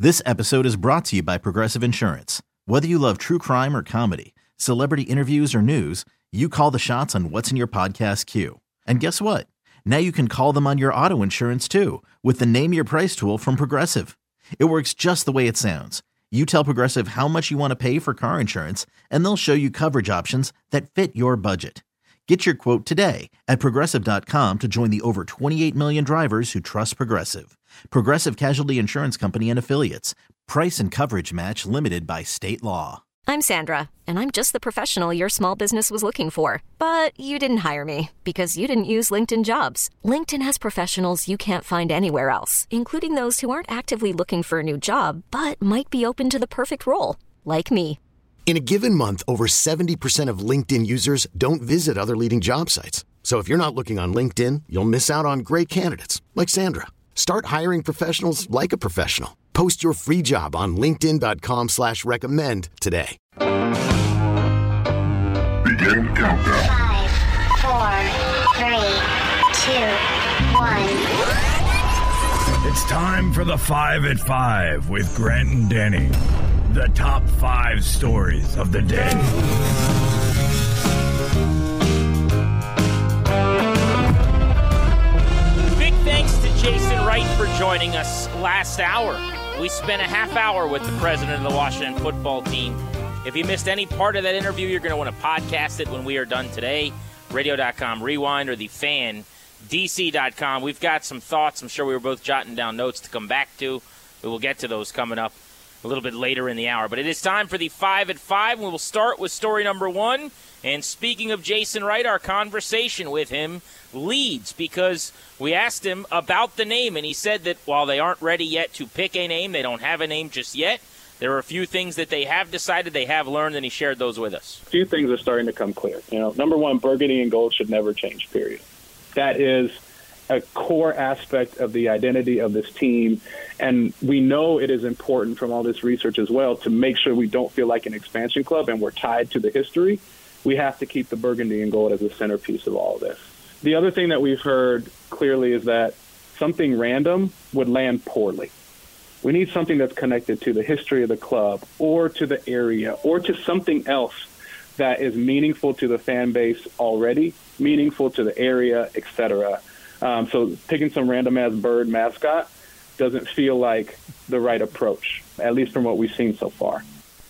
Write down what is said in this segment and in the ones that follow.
This episode is brought to you by Progressive Insurance. Whether you love true crime or comedy, celebrity interviews or news, you call the shots on what's in your podcast queue. And guess what? Now you can call them on your auto insurance too with the Name Your Price tool from Progressive. It works just the way it sounds. You tell Progressive how much you want to pay for car insurance, and they'll show you coverage options that fit your budget. Get your quote today at Progressive.com to join the over 28 million drivers who trust Progressive. Progressive Casualty Insurance Company and Affiliates. Price and coverage match limited by state law. I'm Sandra, and I'm just the professional your small business was looking for. But you didn't hire me because you didn't use LinkedIn Jobs. LinkedIn has professionals you can't find anywhere else, including those who aren't actively looking for a new job, but might be open to the perfect role, like me. In a given month, over 70% of LinkedIn users don't visit other leading job sites. So if you're not looking on LinkedIn, you'll miss out on great candidates like Sandra. Start hiring professionals like a professional. Post your free job on linkedin.com/recommend today. Begin countdown. 5, 4, 3, 2, 1. It's time for the 5 at 5 with Grant and Danny. The top 5 stories of the day. Big thanks to Jason Wright for joining us last hour. We spent a half hour with the president of the Washington football team. If you missed any part of that interview, you're going to want to podcast it when we are done today. Radio.com Rewind or the Fan, DC.com. We've got some thoughts. I'm sure we were both jotting down notes to come back to. We will get to those coming up a little bit later in the hour. But it is time for the 5 at 5. We will start with story number 1. And speaking of Jason Wright, our conversation with him leads because we asked him about the name, and he said that while they aren't ready yet to pick a name, they don't have a name just yet, there are a few things that they have decided, they have learned, and he shared those with us. A few things are starting to come clear. Number one, burgundy and gold should never change, period. That is a core aspect of the identity of this team, and we know it is important from all this research as well to make sure we don't feel like an expansion club and we're tied to the history. We have to keep the burgundy and gold as a centerpiece of all of this. The other thing that we've heard clearly is that something random would land poorly. We need something that's connected to the history of the club or to the area or to something else that is meaningful to the fan base already, meaningful to the area, etc. So picking some random-ass bird mascot doesn't feel like the right approach, at least from what we've seen so far.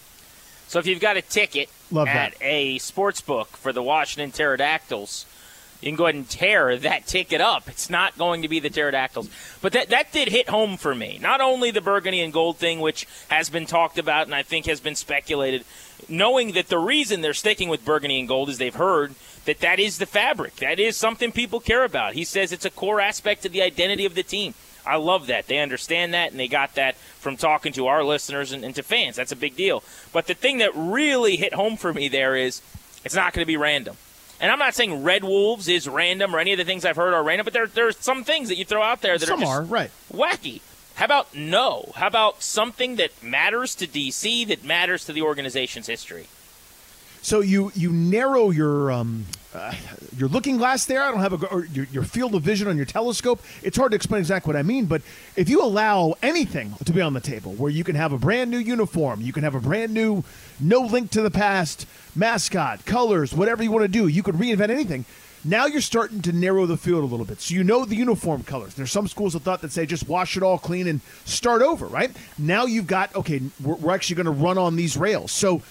So if you've got a ticket at a sports book for the Washington Pterodactyls, you can go ahead and tear that ticket up. It's not going to be the Pterodactyls. But that did hit home for me. Not only the burgundy and gold thing, which has been talked about and I think has been speculated, knowing that the reason they're sticking with burgundy and gold is they've heard that is the fabric. That is something people care about. He says it's a core aspect of the identity of the team. I love that. They understand that, and they got that from talking to our listeners and to fans. That's a big deal. But the thing that really hit home for me there is it's not going to be random. And I'm not saying Red Wolves is random or any of the things I've heard are random, but there's some things that you throw out there that are just wacky. How about no? How about something that matters to DC, that matters to the organization's history? So you narrow your looking glass there. I don't have your field of vision on your telescope. It's hard to explain exactly what I mean, but if you allow anything to be on the table, where you can have a brand new uniform, you can have a brand new, no link to the past mascot, colors, whatever you want to do, you could reinvent anything. Now you're starting to narrow the field a little bit. So you know the uniform colors. There's some schools that thought that say just wash it all clean and start over, right? Now you've got, okay, we're actually going to run on these rails. So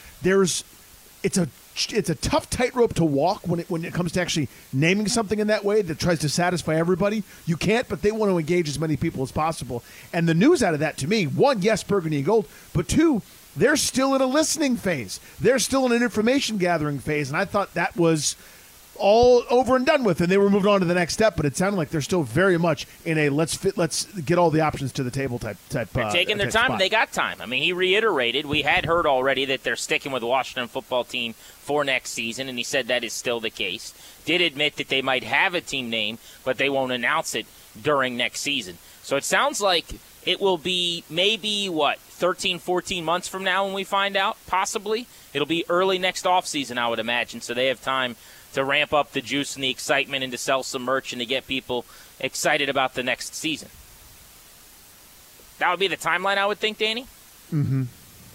it's a tough tightrope to walk when it comes to actually naming something in that way that tries to satisfy everybody. You can't, but they want to engage as many people as possible. And the news out of that, to me, one, yes, burgundy and gold, but two, they're still in a listening phase. They're still in an information gathering phase, and I thought that was all over and done with, and they were moving on to the next step, but it sounded like they're still very much in a let's get all the options to the table type. They're taking their time, spot. And they got time. I mean, he reiterated, we had heard already that they're sticking with the Washington football team for next season, and he said that is still the case. Did admit that they might have a team name, but they won't announce it during next season. So it sounds like it will be maybe, 13, 14 months from now when we find out, possibly. It'll be early next offseason, I would imagine, so they have time to ramp up the juice and the excitement and to sell some merch and to get people excited about the next season. That would be the timeline, I would think, Danny. Mm-hmm.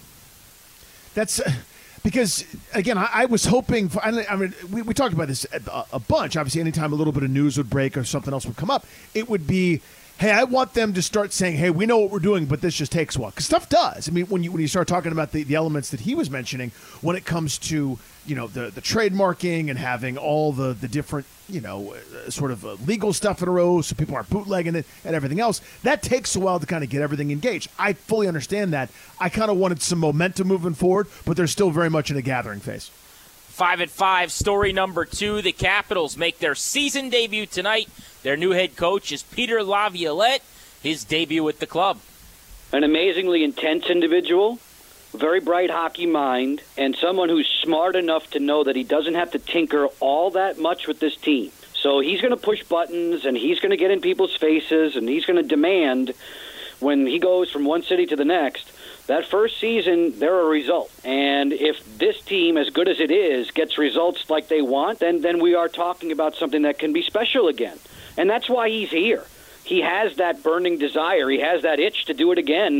That's because, again, I was hoping for, I mean, we talked about this a bunch. Obviously, anytime a little bit of news would break or something else would come up, it would be, hey, I want them to start saying, hey, we know what we're doing, but this just takes a while. Because stuff does. I mean, when you start talking about the elements that he was mentioning when it comes to, the trademarking and having all the different, sort of legal stuff in a row so people aren't bootlegging it and everything else, that takes a while to kind of get everything engaged. I fully understand that. I kind of wanted some momentum moving forward, but they're still very much in a gathering phase. 5 at 5, story number 2. The Capitals make their season debut tonight. Their new head coach is Peter Laviolette, his debut with the club. An amazingly intense individual, very bright hockey mind, and someone who's smart enough to know that he doesn't have to tinker all that much with this team. So he's going to push buttons, and he's going to get in people's faces, and he's going to demand when he goes from one city to the next. That first season, they're a result. And if this team, as good as it is, gets results like they want, then we are talking about something that can be special again. And that's why he's here. He has that burning desire. He has that itch to do it again.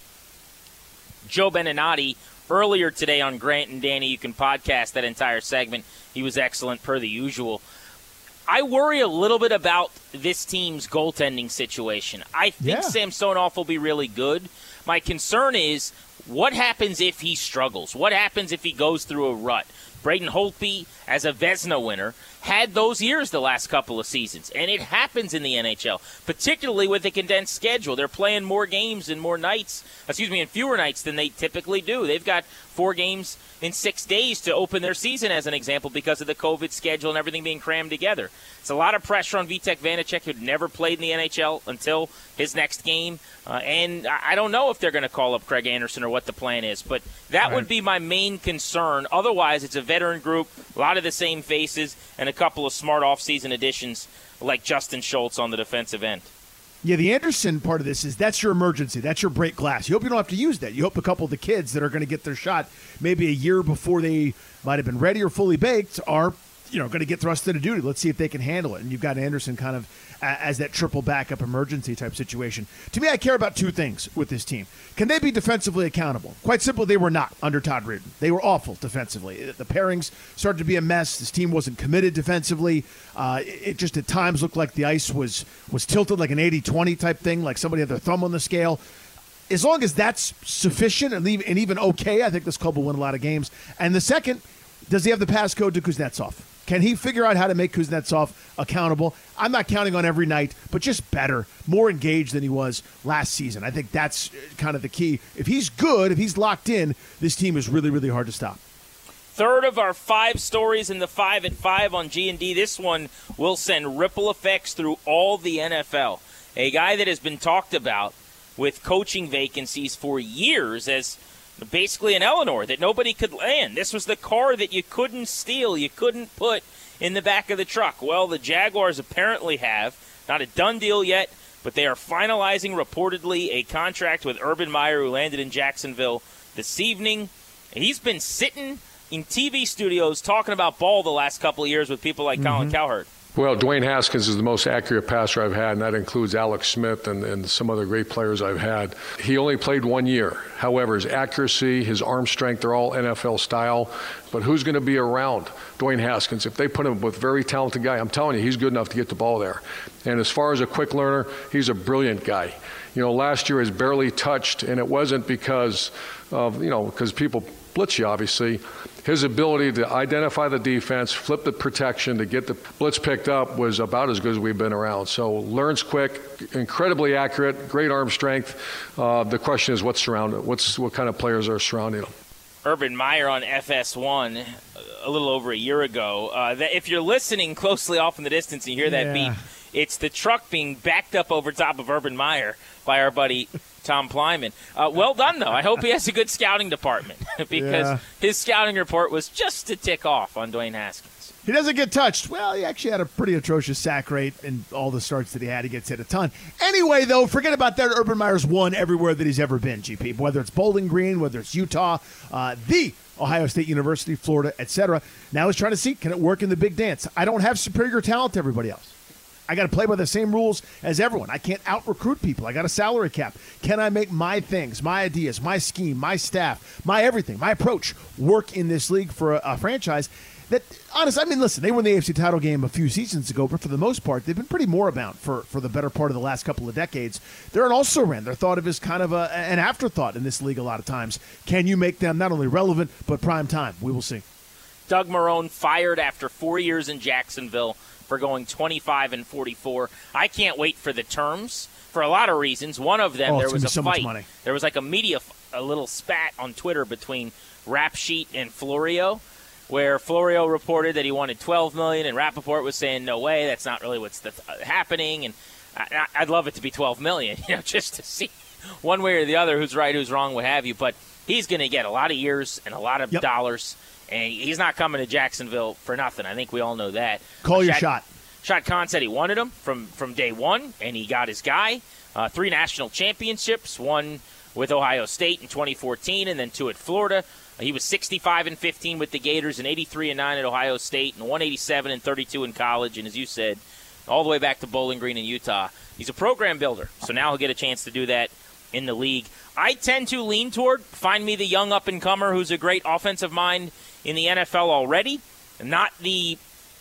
Joe Beninati, earlier today on Grant and Danny, you can podcast that entire segment. He was excellent per the usual. I worry a little bit about this team's goaltending situation. I think Samsonov will be really good. My concern is what happens if he struggles? What happens if he goes through a rut? Braden Holtby, as a Vezina winner, had those years the last couple of seasons, and it happens in the NHL, particularly with a condensed schedule. They're playing more games and fewer nights than they typically do. They've got 4 games in 6 days to open their season, as an example, because of the COVID schedule and everything being crammed together. It's a lot of pressure on Vitek Vanacek, who'd never played in the NHL until his next game, and I don't know if they're going to call up Craig Anderson or what the plan is, but that would be my main concern. Otherwise, it's a veteran group, a lot of the same faces, and a couple of smart offseason additions like Justin Schultz on the defensive end. Yeah, the Anderson part of this is that's your emergency. That's your break glass. You hope you don't have to use that. You hope a couple of the kids that are going to get their shot maybe a year before they might have been ready or fully baked are going to get thrust into duty. Let's see if they can handle it. And you've got Anderson kind of as that triple backup emergency type situation. To me, I care about 2 things with this team. Can they be defensively accountable? Quite simply, they were not under Todd Reardon. They were awful defensively. The pairings started to be a mess. This team wasn't committed defensively. It just at times looked like the ice was tilted like an 80-20 type thing, like somebody had their thumb on the scale. As long as that's sufficient and even okay, I think this club will win a lot of games. And the second, does he have the passcode to Kuznetsov? Can he figure out how to make Kuznetsov accountable? I'm not counting on every night, but just better, more engaged than he was last season. I think that's kind of the key. If he's good, if he's locked in, this team is really, really hard to stop. Third of our 5 stories in the 5 at 5 on G&D. This one will send ripple effects through all the NFL. A guy that has been talked about with coaching vacancies for years as basically an Eleanor that nobody could land. This was the car that you couldn't steal, you couldn't put in the back of the truck. Well, the Jaguars apparently have. Not a done deal yet, but they are finalizing reportedly a contract with Urban Meyer, who landed in Jacksonville this evening. He's been sitting in TV studios talking about ball the last couple of years with people like Colin Cowherd. Well, Dwayne Haskins is the most accurate passer I've had, and that includes Alex Smith and some other great players I've had. He only played 1 year. However, his accuracy, his arm strength, they're all NFL style. But who's going to be around Dwayne Haskins? If they put him with a very talented guy, I'm telling you, he's good enough to get the ball there. And as far as a quick learner, he's a brilliant guy. Last year he was barely touched, and it wasn't because because people blitz you, obviously. His ability to identify the defense, flip the protection, to get the blitz picked up was about as good as we've been around. So learns quick, incredibly accurate, great arm strength. The question is what's surrounded, what kind of players are surrounding him. Urban Meyer on FS1 a little over a year ago. If you're listening closely off in the distance and you hear that beep, it's the truck being backed up over top of Urban Meyer by our buddy Tom Plyman. Well done, though. I hope he has a good scouting department because his scouting report was just a tick off on Dwayne Haskins. He doesn't get touched. Well, he actually had a pretty atrocious sack rate in all the starts that he had. He gets hit a ton. Anyway, though, forget about that. Urban Meyer's won everywhere that he's ever been, GP, whether it's Bowling Green, whether it's Utah, the Ohio State University, Florida, etc. Now he's trying to see, can it work in the big dance? I don't have superior talent to everybody else. I got to play by the same rules as everyone. I can't out-recruit people. I got a salary cap. Can I make my things, my ideas, my scheme, my staff, my everything, my approach work in this league for a franchise that, honestly, I mean, listen, they won the AFC title game a few seasons ago, but for the most part, they've been pretty moribund for the better part of the last couple of decades. They're an also-ran. They're thought of as kind of an afterthought in this league a lot of times. Can you make them not only relevant, but prime time? We will see. Doug Marrone fired after 4 years in Jacksonville for going 25-44. I can't wait for the terms for a lot of reasons. One of them, there was a fight. There was like a little spat on Twitter between Rap Sheet and Florio, where Florio reported that he wanted $12 million, and Rappaport was saying, no way, that's not really what's happening. And I'd love it to be $12 million, just to see one way or the other who's right, who's wrong, what have you. But he's going to get a lot of years and a lot of dollars, and he's not coming to Jacksonville for nothing. I think we all know that. Call your shot. Shad Khan said he wanted him from day one, and he got his guy. 3 national championships, one with Ohio State in 2014 and then 2 at Florida. He was 65-15 with the Gators and 83-9 at Ohio State and 187-32 in college. And as you said, all the way back to Bowling Green in Utah. He's a program builder, so now he'll get a chance to do that in the league. I tend to lean toward find me the young up-and-comer who's a great offensive mind in the NFL already, not the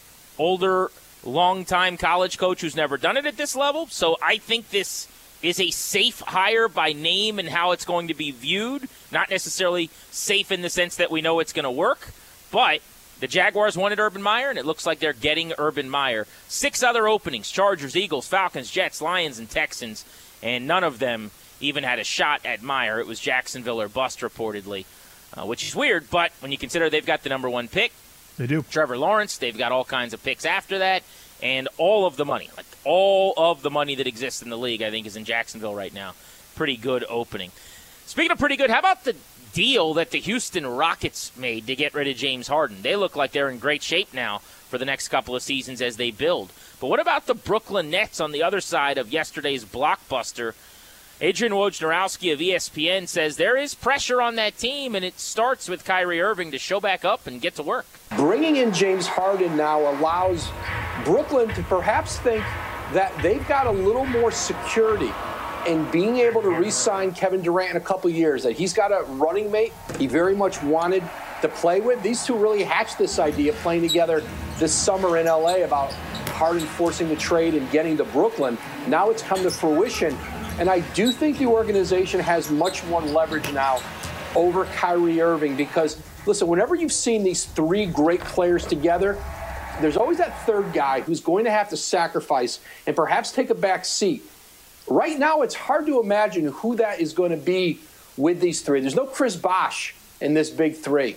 older, long-time college coach who's never done it at this level. So I think this is a safe hire by name and how it's going to be viewed. Not necessarily safe in the sense that we know it's going to work, but the Jaguars wanted Urban Meyer, and it looks like they're getting Urban Meyer. 6 other openings: Chargers, Eagles, Falcons, Jets, Lions, and Texans, and none of them even had a shot at Meyer. It was Jacksonville or bust, reportedly, which is weird, but when you consider they've got the number 1 pick, they do. Trevor Lawrence, they've got all kinds of picks after that, and all of the money, all of the money that exists in the league, I think, is in Jacksonville right now. Pretty good opening. Speaking of pretty good, how about the deal that the Houston Rockets made to get rid of James Harden? They look like they're in great shape now for the next couple of seasons as they build. But what about the Brooklyn Nets on the other side of yesterday's blockbuster? Adrian Wojnarowski of ESPN says there is pressure on that team, and it starts with Kyrie Irving to show back up and get to work. Bringing in James Harden now allows Brooklyn to perhaps think that they've got a little more security in being able to re-sign Kevin Durant in a couple years, that he's got a running mate he very much wanted to play with. These two really hatched this idea playing together this summer in L.A. about Harden forcing the trade and getting to Brooklyn. Now it's come to fruition, and I do think the organization has much more leverage now over Kyrie Irving because, listen, whenever you've seen these 3 great players together, there's always that third guy who's going to have to sacrifice and perhaps take a back seat. Right now, it's hard to imagine who that is going to be with these 3. There's no Chris Bosh in this big 3.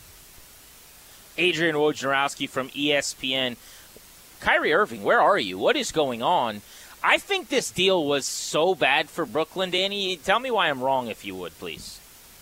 Adrian Wojnarowski from ESPN. Kyrie Irving, where are you? What is going on? I think this deal was so bad for Brooklyn, Danny. Tell me why I'm wrong, if you would, please.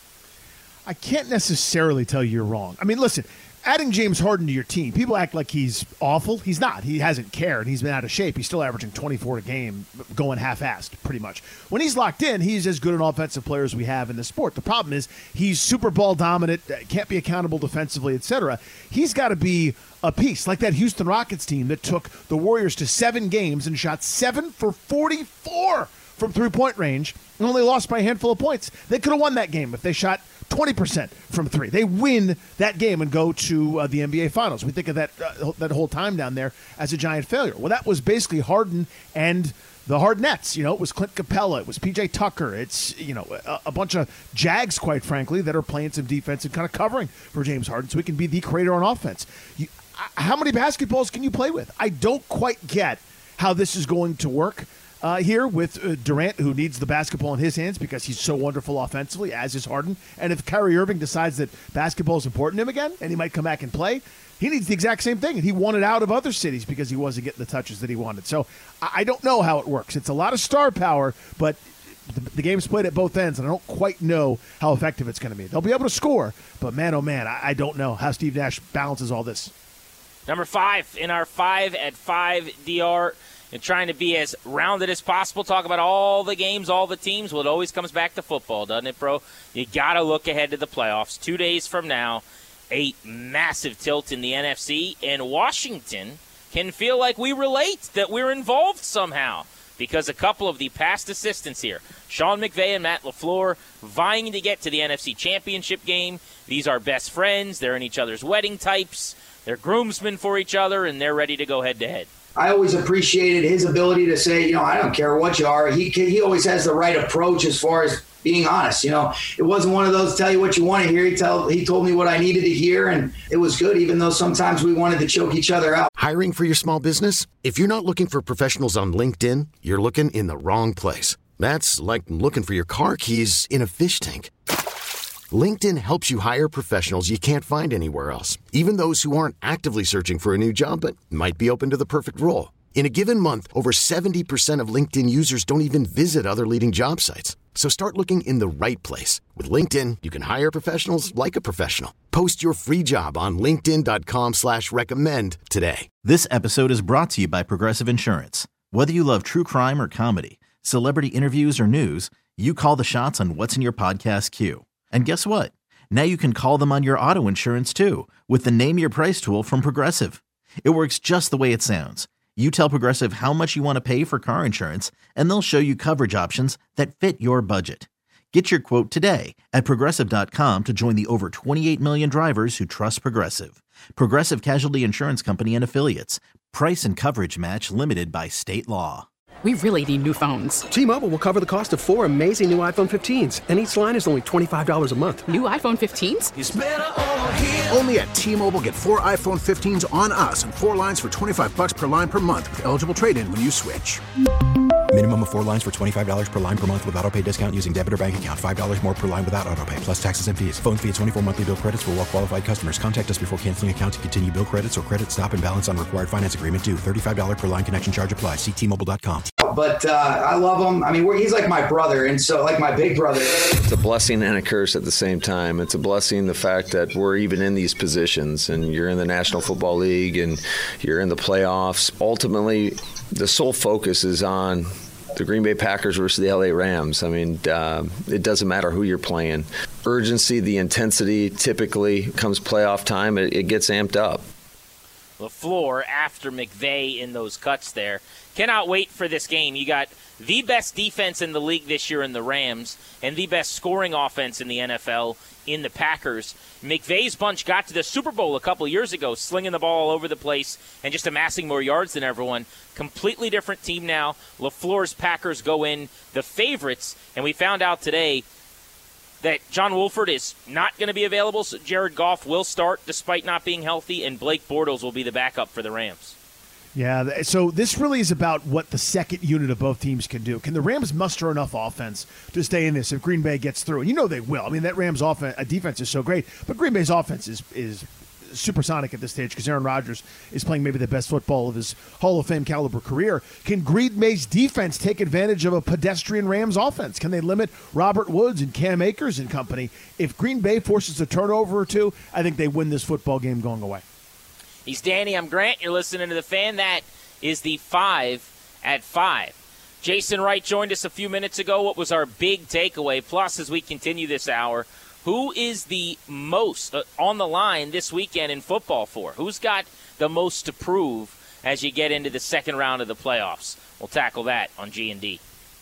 I can't necessarily tell you you're wrong. I mean, listen, adding James Harden to your team, people act like he's awful. He's not. He hasn't cared. He's been out of shape. He's still averaging 24 a game, going half-assed, pretty much. When he's locked in, he's as good an offensive player as we have in the sport. The problem is he's super ball dominant, can't be accountable defensively, etc. He's got to be a piece, like that Houston Rockets team that took the Warriors to 7 games and shot 7 for 44 from three-point range and only lost by a handful of points. They could have won that game if they shot 20% from 3. They win that game and go to the NBA Finals. We think of that whole time down there as a giant failure. Well, that was basically Harden and the Hardenettes. It was Clint Capella. It was P.J. Tucker. It's, a bunch of Jags, quite frankly, that are playing some defense and kind of covering for James Harden so he can be the creator on offense. How many basketballs can you play with? I don't quite get how this is going to work. Here with Durant, who needs the basketball in his hands because he's so wonderful offensively, as is Harden. And if Kyrie Irving decides that basketball is important to him again and he might come back and play, he needs the exact same thing. And he wanted out of other cities because he wasn't getting the touches that he wanted. So I don't know how it works. It's a lot of star power, but the game's played at both ends, and I don't quite know how effective it's going to be. They'll be able to score, but man, oh man, I don't know how Steve Nash balances all this. Number 5 in our 5 at 5 DR. And trying to be as rounded as possible, talk about all the games, all the teams. Well, it always comes back to football, doesn't it, bro? You got to look ahead to the playoffs. 2 days from now, a massive tilt in the NFC, and Washington can feel like we relate, that we're involved somehow. Because a couple of the past assistants here, Sean McVay and Matt LaFleur, vying to get to the NFC Championship game. These are best friends. They're in each other's wedding types. They're groomsmen for each other, and they're ready to go head-to-head. I always appreciated his ability to say, I don't care what you are. He always has the right approach as far as being honest. It wasn't one of those tell you what you want to hear. He told me what I needed to hear, and it was good, even though sometimes we wanted to choke each other out. Hiring for your small business? If you're not looking for professionals on LinkedIn, you're looking in the wrong place. That's like looking for your car keys in a fish tank. LinkedIn helps you hire professionals you can't find anywhere else, even those who aren't actively searching for a new job but might be open to the perfect role. In a given month, over 70% of LinkedIn users don't even visit other leading job sites. So start looking in the right place. With LinkedIn, you can hire professionals like a professional. Post your free job on linkedin.com/recommend today. This episode is brought to you by Progressive Insurance. Whether you love true crime or comedy, celebrity interviews or news, you call the shots on what's in your podcast queue. And guess what? Now you can call them on your auto insurance too with the Name Your Price tool from Progressive. It works just the way it sounds. You tell Progressive how much you want to pay for car insurance, and they'll show you coverage options that fit your budget. Get your quote today at Progressive.com to join the over 28 million drivers who trust Progressive. Progressive Casualty Insurance Company and Affiliates. Price and coverage match limited by state law. We really need new phones. T-Mobile will cover the cost of 4 amazing new iPhone 15s, and each line is only $25 a month. New iPhone 15s? It's better over here. Only at T-Mobile, get 4 iPhone 15s on us and 4 lines for $25 per line per month with eligible trade-in when you switch. Minimum of 4 lines for $25 per line per month with autopay discount using debit or bank account. $5 more per line without autopay, plus taxes and fees. Phone fee at 24 monthly bill credits for well-qualified customers. Contact us before canceling account to continue bill credits or credit stop and balance on required finance agreement due. $35 per line connection charge applies. See T-Mobile.com. But I love him. I mean, he's like my brother, and so like my big brother. It's a blessing and a curse at the same time. It's a blessing, the fact that we're even in these positions, and you're in the National Football League, and you're in the playoffs. Ultimately, the sole focus is on the Green Bay Packers versus the LA Rams. I mean, it doesn't matter who you're playing. Urgency, the intensity, typically comes playoff time, it gets amped up. LaFleur after McVay in those cuts there. Cannot wait for this game. You got the best defense in the league this year in the Rams and the best scoring offense in the NFL in the Packers. McVay's bunch got to the Super Bowl a couple years ago, slinging the ball all over the place and just amassing more yards than everyone. Completely different team now. LaFleur's Packers go in the favorites, and we found out today that John Wolford is not going to be available, so Jared Goff will start despite not being healthy, and Blake Bortles will be the backup for the Rams. Yeah, so this really is about what the second unit of both teams can do. Can the Rams muster enough offense to stay in this if Green Bay gets through? And you know they will. I mean, that Rams defense is so great, but Green Bay's offense is supersonic at this stage because Aaron Rodgers is playing maybe the best football of his Hall of Fame caliber career. Can Green Bay's defense take advantage of a pedestrian Rams offense? Can they limit Robert Woods and Cam Akers and company? If Green Bay forces a turnover or two, I think they win this football game going away. He's Danny. I'm Grant. You're listening to The Fan. That is the 5 at 5. Jason Wright joined us a few minutes ago. What was our big takeaway? Plus, as we continue this hour, who is the most on the line this weekend in football for? Who's got the most to prove as you get into the second round of the playoffs? We'll tackle that on G&D.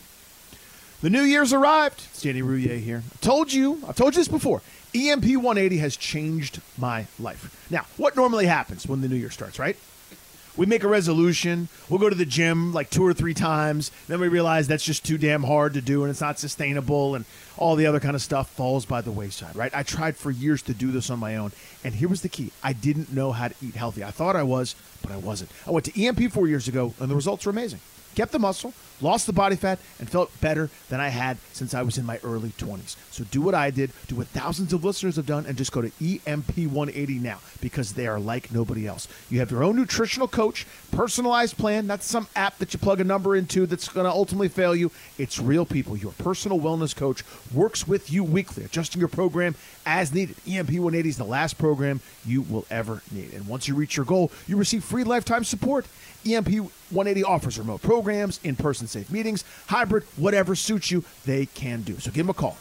The New Year's arrived. It's Danny Rouillet here. I've told you this before. EMP 180 has changed my life. Now, what normally happens when the new year starts, right? We make a resolution. We'll go to the gym like 2 or 3 times. Then we realize that's just too damn hard to do and it's not sustainable and all the other kind of stuff falls by the wayside, right? I tried for years to do this on my own. And here was the key. I didn't know how to eat healthy. I thought I was, but I wasn't. I went to EMP 4 years ago and the results were amazing. Kept the muscle, lost the body fat, and felt better than I had since I was in my early 20s. So do what I did, do what thousands of listeners have done, and just go to EMP180 now because they are like nobody else. You have your own nutritional coach, personalized plan. That's some app that you plug a number into that's going to ultimately fail you. It's real people. Your personal wellness coach works with you weekly, adjusting your program as needed. EMP180 is the last program you will ever need. And once you reach your goal, you receive free lifetime support. EMP180 offers remote programs, in-person safe meetings, hybrid, whatever suits you, they can do. So give them a call,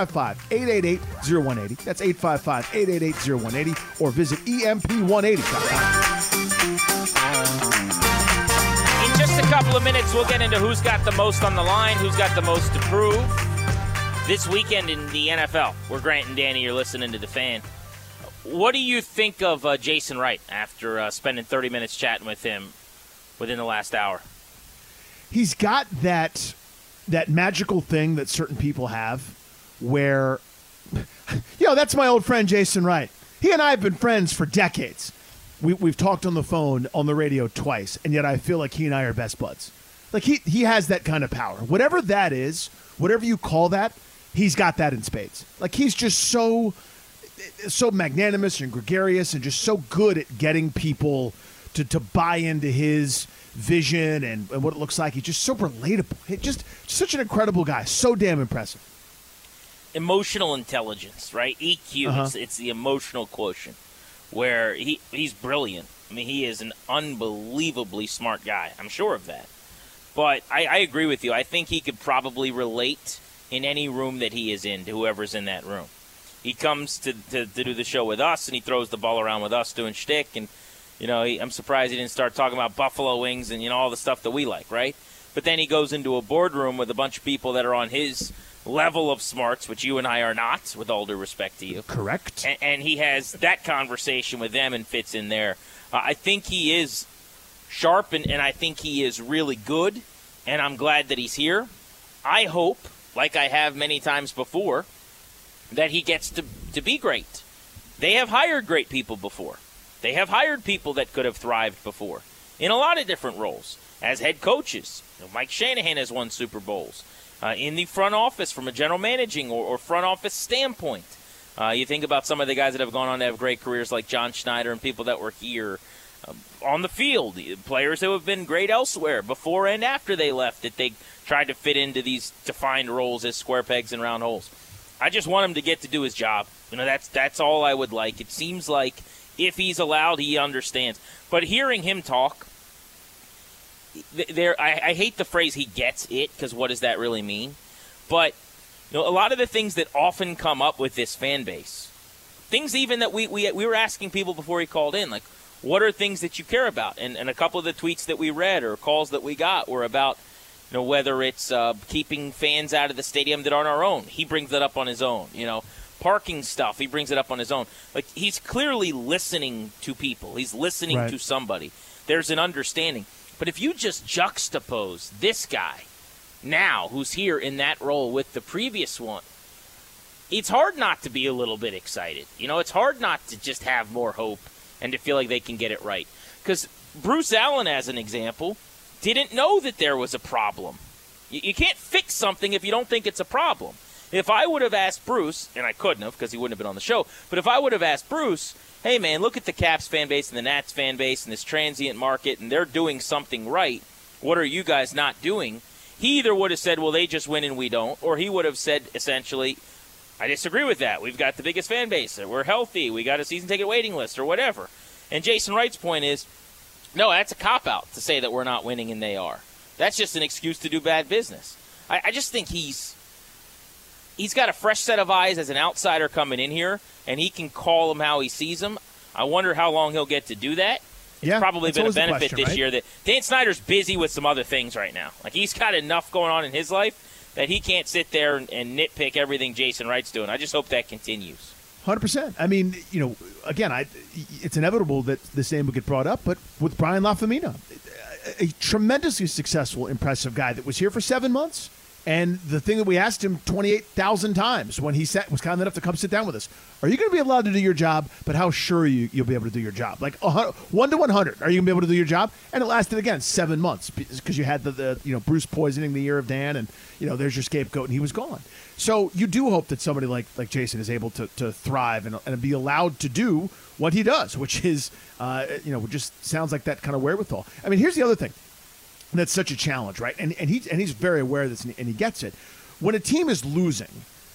855-888-0180. That's 855-888-0180, or visit EMP180.com. couple of minutes, we'll get into who's got the most on the line, who's got the most to prove. This weekend in the NFL, we're Grant and Danny. You're listening to The Fan. What do you think of Jason Wright after spending 30 minutes chatting with him within the last hour? He's got that magical thing that certain people have where, that's my old friend Jason Wright. He and I have been friends for decades. We've talked on the phone, on the radio twice, and yet I feel like he and I are best buds. Like he has that kind of power. Whatever that is, whatever you call that, he's got that in spades. Like he's just so magnanimous and gregarious and just so good at getting people to buy into his vision and what it looks like. He's just so relatable. Just such an incredible guy. So damn impressive. Emotional intelligence, right? EQ. It's the emotional quotient where he's brilliant. I mean, he is an unbelievably smart guy. I'm sure of that. But I agree with you. I think he could probably relate in any room that he is in to whoever's in that room. He comes to do the show with us, and he throws the ball around with us doing shtick. And, I'm surprised he didn't start talking about buffalo wings and, all the stuff that we like, right? But then he goes into a boardroom with a bunch of people that are on his level of smarts, which you and I are not, with all due respect to you. Correct. And he has that conversation with them and fits in there. I think he is sharp, and I think he is really good, and I'm glad that he's here. I hope, like I have many times before, that he gets to be great. They have hired great people before. They have hired people that could have thrived before in a lot of different roles as head coaches. Mike Shanahan has won Super Bowls. In the front office from a general managing or front office standpoint. You think about some of the guys that have gone on to have great careers like John Schneider and people that were here on the field, players who have been great elsewhere before and after they left that they tried to fit into these defined roles as square pegs and round holes. I just want him to get to do his job. That's all I would like. It seems like if he's allowed, he understands. But hearing him talk, I hate the phrase he gets it, because what does that really mean? But a lot of the things that often come up with this fan base, things even that we were asking people before he called in, like, what are things that you care about? And a couple of the tweets that we read or calls that we got were about whether it's keeping fans out of the stadium that aren't our own. He brings that up on his own. Parking stuff, he brings it up on his own. Like, he's clearly listening to people. He's listening to somebody. There's an understanding. But if you just juxtapose this guy now, who's here in that role, with the previous one, it's hard not to be a little bit excited. It's hard not to just have more hope and to feel like they can get it right. Because Bruce Allen, as an example, didn't know that there was a problem. You can't fix something if you don't think it's a problem. If I would have asked Bruce, and I couldn't have because he wouldn't have been on the show, but if I would have asked Bruce, hey, man, look at the Caps fan base and the Nats fan base and this transient market, and they're doing something right. What are you guys not doing? He either would have said, well, they just win and we don't, or he would have said, essentially, I disagree with that. We've got the biggest fan base. We're healthy. We got a season ticket waiting list or whatever. And Jason Wright's point is, no, that's a cop-out to say that we're not winning and they are. That's just an excuse to do bad business. I just think he's got a fresh set of eyes as an outsider coming in here, and he can call them how he sees them. I wonder how long he'll get to do that. It's probably been a benefit this year that Dan Snyder's busy with some other things right now. Like, he's got enough going on in his life that he can't sit there and nitpick everything Jason Wright's doing. I just hope that continues. 100%. I mean, again, it's inevitable that this name would get brought up, but with Brian Lafemina, a tremendously successful, impressive guy that was here for 7 months. And the thing that we asked him 28,000 times when he was kind enough to come sit down with us, are you going to be allowed to do your job, but how sure you'll be able to do your job? Like 1 to 100, are you going to be able to do your job? And it lasted, again, 7 months because you had the Bruce poisoning the ear of Dan, and, there's your scapegoat, and he was gone. So you do hope that somebody like Jason is able to thrive and be allowed to do what he does, which is, just sounds like that kind of wherewithal. I mean, here's the other thing. That's such a challenge, right? And he's very aware of this, and he gets it. When a team is losing,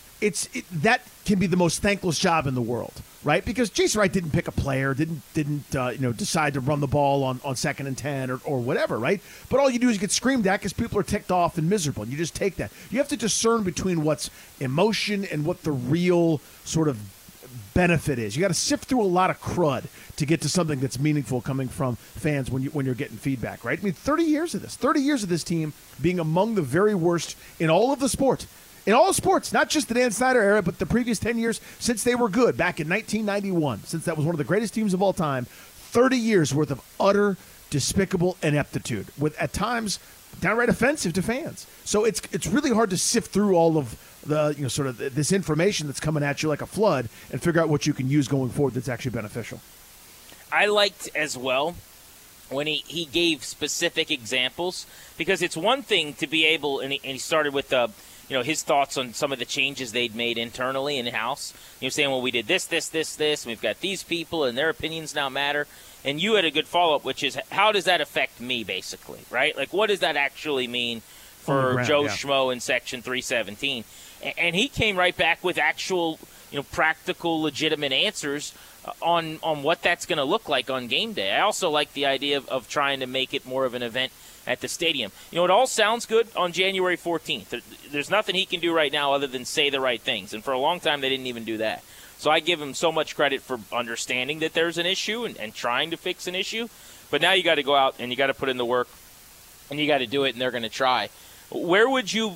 that can be the most thankless job in the world, right? Because Jason Wright didn't pick a player, didn't decide to run the ball on 2nd and 10 or whatever, right? But all you do is get screamed at because people are ticked off and miserable, and you just take that. You have to discern between what's emotion and what the real sort of benefit is. You got to sift through a lot of crud to get to something that's meaningful coming from fans when you're getting feedback, right? I mean, 30 years of this team being among the very worst in all of the sports. In all sports, not just the Dan Snyder era, but the previous 10 years since they were good, back in 1991, since that was one of the greatest teams of all time. 30 years worth of utter despicable ineptitude, with at times downright offensive to fans. So it's really hard to sift through all of the sort of this information that's coming at you like a flood and figure out what you can use going forward that's actually beneficial. I liked as well when he gave specific examples, because it's one thing to be able, and he started with his thoughts on some of the changes they'd made internally in-house. Saying, well, we did this, and we've got these people, and their opinions now matter. And you had a good follow-up, which is, how does that affect me, basically, right? Like, what does that actually mean for Joe Schmo in Section 317? And he came right back with actual, practical, legitimate answers on what that's going to look like on game day. I also like the idea of trying to make it more of an event at the stadium. It all sounds good on January 14th. There's nothing he can do right now other than say the right things. And for a long time, they didn't even do that. So I give him so much credit for understanding that there's an issue and trying to fix an issue. But now you got to go out and you got to put in the work and you got to do it, and they're going to try. Where would you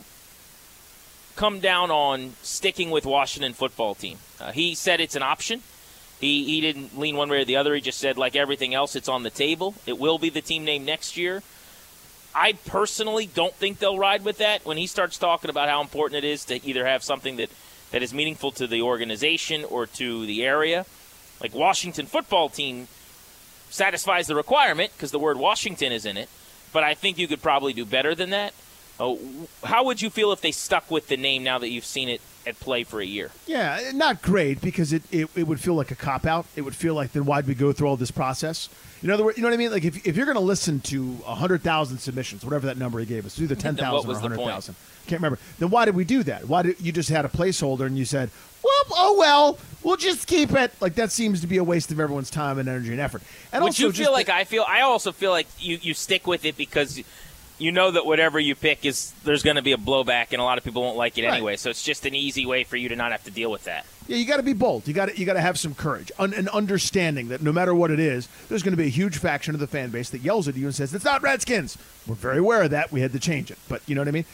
come down on sticking with Washington football team? He said it's an option. He didn't lean one way or the other. He just said, like everything else, it's on the table. It will be the team name next year. I personally don't think they'll ride with that. When he starts talking about how important it is to either have something that is meaningful to the organization or to the area, like Washington football team satisfies the requirement because the word Washington is in it, but I think you could probably do better than that. How would you feel if they stuck with the name now that you've seen it at play for a year? Yeah, not great, because it would feel like a cop-out. It would feel like, then why'd we go through all this process? In other words, you know what I mean? Like, if you're going to listen to 100,000 submissions, whatever that number he gave us, either 10,000 or 100,000. Can't remember. Then why did we do that? Why did you just had a placeholder and you said, well, we'll just keep it? Like, that seems to be a waste of everyone's time and energy and effort. And Would you feel like I feel? I also feel like you stick with it because you know that whatever you pick there's going to be a blowback, and a lot of people won't like it anyway. So it's just an easy way for you to not have to deal with that. Yeah, you got to be bold. You got to have some courage and understanding that no matter what it is, there's going to be a huge faction of the fan base that yells at you and says, "It's not Redskins." We're very aware of that. We had to change it, but you know what I mean.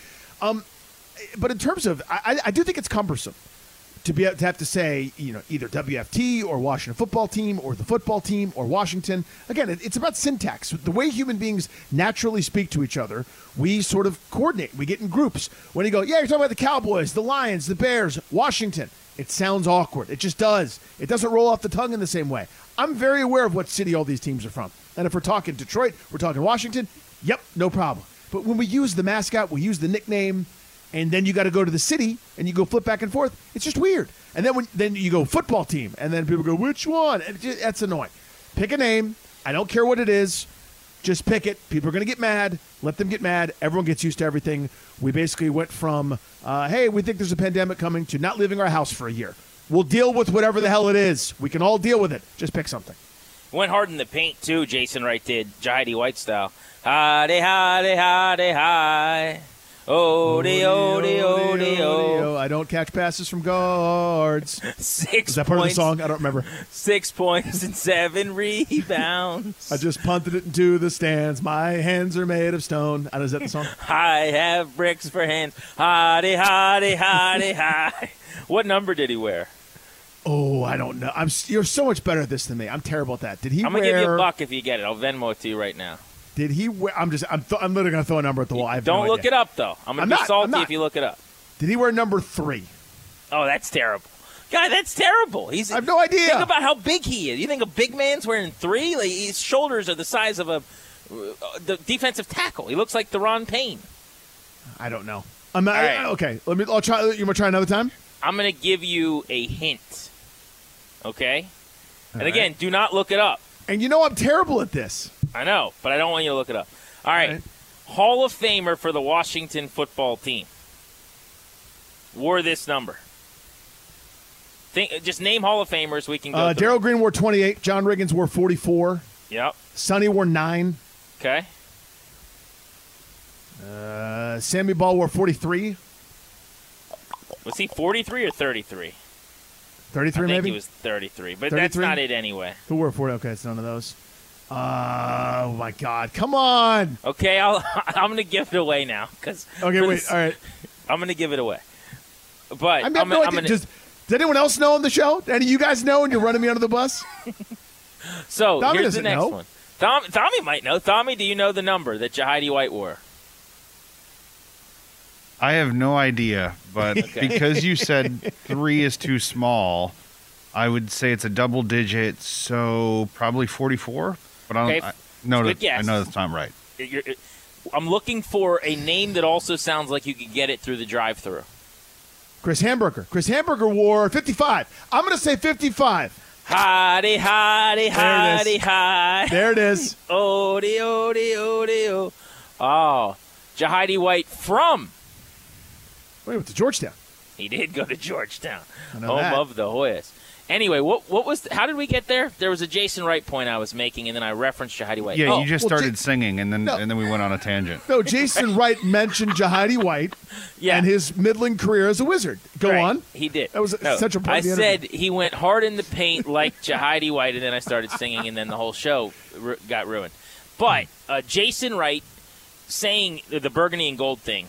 But in terms of, I do think it's cumbersome to have to say, either WFT or Washington football team or the football team or Washington. Again, it's about syntax. The way human beings naturally speak to each other, we sort of coordinate. We get in groups. When you go, yeah, you're talking about the Cowboys, the Lions, the Bears, Washington, it sounds awkward. It just does. It doesn't roll off the tongue in the same way. I'm very aware of what city all these teams are from. And if we're talking Detroit, we're talking Washington, yep, no problem. But when we use the mascot, we use the nickname, and then you got to go to the city, and you go flip back and forth. It's just weird. And then you go football team, and then people go, which one? And that's annoying. Pick a name. I don't care what it is. Just pick it. People are going to get mad. Let them get mad. Everyone gets used to everything. We basically went from, hey, we think there's a pandemic coming, to not leaving our house for a year. We'll deal with whatever the hell it is. We can all deal with it. Just pick something. Went hard in the paint, too, Jason Wright did, Jahidi White style. Hi-de, hi-de, hi-de, hi. Oh-de, oh-de, oh-de, oh. I don't catch passes from guards. 6 Is that part of the song? I don't remember. 6 points and 7 rebounds. I just punted it into the stands. My hands are made of stone. Is that the song? I have bricks for hands. Hi-de, hi-de, hi-de, hi. What number did he wear? Oh, I don't know. You're so much better at this than me. I'm terrible at that. Did he I'm going to give you $1 if you get it. I'll Venmo it to you right now. Did he wear? I'm literally going to throw a number at the wall. I have Don't no look idea. it up, though. I'm going to be salty if you look it up. Did he wear number 3? Oh, that's terrible. Guy, that's terrible. I have no idea. Think about how big he is. You think a big man's wearing 3? Like, his shoulders are the size of the defensive tackle. He looks like Deron Payne. I don't know. Okay, I'll try. You want to try another time? I'm going to give you a hint. Okay? And again, do not look it up. And you know I'm terrible at this. I know, but I don't want you to look it up. All right. Hall of Famer for the Washington football team wore this number. Just name Hall of Famers. We can go. Darrell Green wore 28. John Riggins wore 44. Yep. Sonny wore 9. Okay. Sammy Ball wore 43. Was he 43 or 33? 33 maybe? I think think it was 33, but 33? that's not it anyway. Who were 40? Okay, it's none of those. Oh, my God. Come on. Okay, I'm going to give it away now. Okay, wait. All right. I'm going to give it away. But I have no idea. Does anyone else know on the show? Any of you guys know and you're running me under the bus? So Tommy here's the doesn't next know. one. Tommy might know. Tommy, do you know the number that Jahidi White wore? I have no idea, but because you said 3 is too small, I would say it's a double digit, so probably 44. But Okay, I know good guess. I know that's not right. I'm looking for a name that also sounds like you could get it through the drive-thru. Chris Hamburger. Chris Hamburger wore 55. I'm going to say 55. Hidey, hidey, hidey, hi. There it is. Odie, odie, odie, oh. Oh, Jahidi White from. Wait, went to Georgetown. He did go to Georgetown, I know home that. of the Hoyas. Anyway, what was? How did we get there? There was a Jason Wright point I was making, and then I referenced Jahidi White. Yeah, you just started singing, and then we went on a tangent. No, Jason Wright mentioned Jahidi White and his middling career as a Wizard. Go Right, on. He did. That was such a part I of the said interview. he went hard in the paint like Jahidi White, and then I started singing, and then the whole show got ruined. But Jason Wright saying the burgundy and gold thing,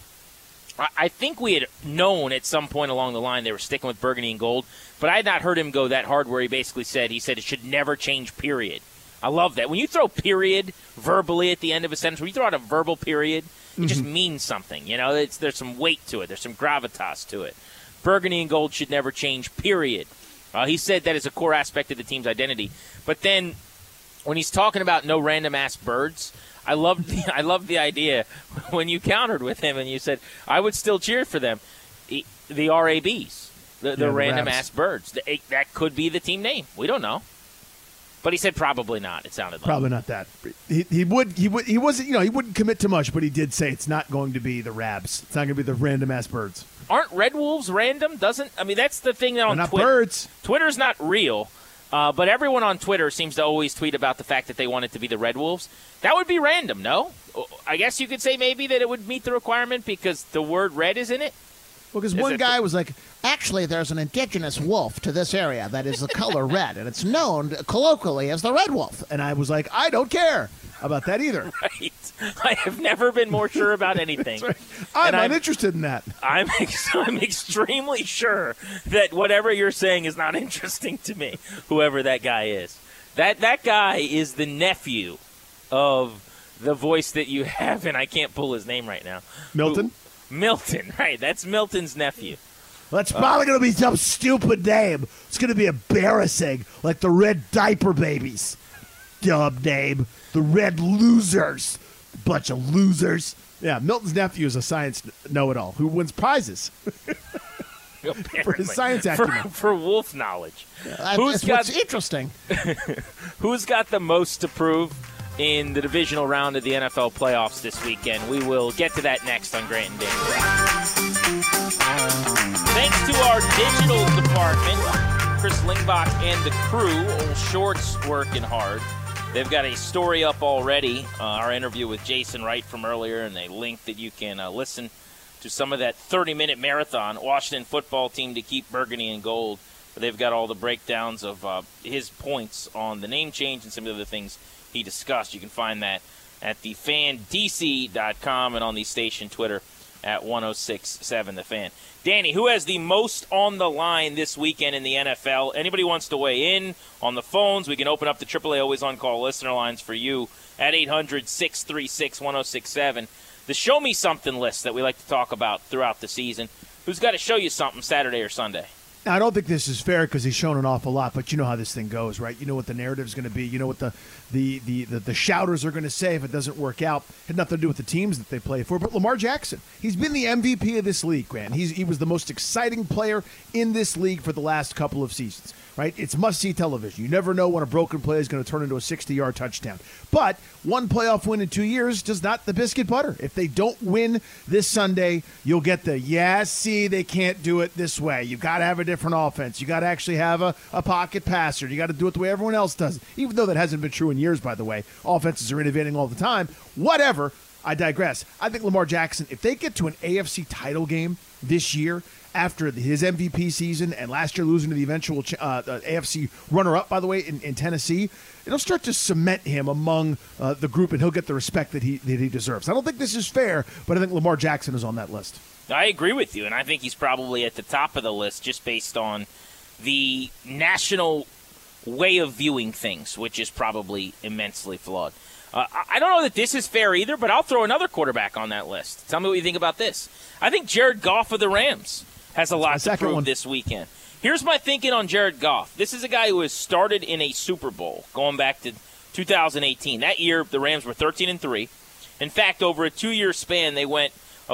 I think we had known at some point along the line they were sticking with burgundy and gold, but I had not heard him go that hard where he basically said it should never change, period. I love that. When you throw period verbally at the end of a sentence, when you throw out a verbal period, it just means something. You know, there's some weight to it. There's some gravitas to it. Burgundy and gold should never change, period. He said that is a core aspect of the team's identity. But then when he's talking about no random-ass birds, I loved the idea when you countered with him and you said, I would still cheer for them. The RABs, the random-ass birds. That could be the team name. We don't know. But he said probably not. It sounded like Probably not that. He wasn't, he wouldn't commit to much, but he did say it's not going to be the Rabs. It's not going to be the random-ass birds. Aren't Red Wolves random? That's the thing that on They're not Twitter. birds. Twitter's not real, but everyone on Twitter seems to always tweet about the fact that they want it to be the Red Wolves. That would be random, no? I guess you could say maybe that it would meet the requirement because the word red is in it. Well, because one guy was like, actually, there's an indigenous wolf to this area that is the color red, and it's known colloquially as the red wolf. And I was like, I don't care about that either. Right. I have never been more sure about anything. That's right. I'm uninterested in that. I'm extremely sure that whatever you're saying is not interesting to me, whoever that guy is. That guy is the nephew of the voice that you have, and I can't pull his name right now. Milton? Milton, right. That's Milton's nephew. Well, that's probably going to be some stupid name. It's going to be embarrassing, like the Red Diaper Babies. Dumb name. The Red Losers. Bunch of losers. Yeah, Milton's nephew is a science know-it-all who wins prizes for his science acumen. For wolf knowledge. What's interesting. Who's got the most to prove in the divisional round of the NFL playoffs this weekend? We will get to that next on Grant and Danny. Thanks to our digital department, Chris Lingbach and the crew, Old Shorts working hard. They've got a story up already, our interview with Jason Wright from earlier, and a link that you can listen to some of that 30-minute marathon, Washington football team to keep burgundy and gold. But they've got all the breakdowns of his points on the name change and some of the other things he discussed. You can find that at thefandc.com and on the station Twitter at 1067 The Fan. Danny, who has the most on the line this weekend in the NFL? Anybody wants to weigh in on the phones, we can open up the AAA Always On Call listener lines for you at 800-636-1067. The Show Me Something list that we like to talk about throughout the season. Who's got to show you something Saturday or Sunday? Now, I don't think this is fair because he's shown an awful lot, but you know how this thing goes, right? You know what the narrative's going to be. You know what the shouters are going to say if it doesn't work out. It had nothing to do with the teams that they play for. But Lamar Jackson, he's been the MVP of this league, Grant. He was the most exciting player in this league for the last couple of seasons, right? It's must-see television. You never know when a broken play is going to turn into a 60-yard touchdown. But one playoff win in 2 years does not the biscuit butter. If they don't win this Sunday, you'll get the, see, they can't do it this way. You've got to have a different offense. You got to actually have a pocket passer. You got to do it the way everyone else does, even though that hasn't been true in years, by the way. Offenses are innovating all the time. Whatever. I digress. I think Lamar Jackson, if they get to an AFC title game this year after his MVP season and last year losing to the eventual AFC runner-up, by the way, in Tennessee, it'll start to cement him among the group, and he'll get the respect that he deserves. I don't think this is fair, but I think Lamar Jackson is on that list. I agree with you, and I think he's probably at the top of the list just based on the national way of viewing things, which is probably immensely flawed. I don't know that this is fair either, but I'll throw another quarterback on that list. Tell me what you think about this. I think Jared Goff of the Rams has a lot to prove this weekend. Here's my thinking on Jared Goff. This is a guy who has started in a Super Bowl going back to 2018. That year, the Rams were 13-3. In fact, over a 2-year span, they went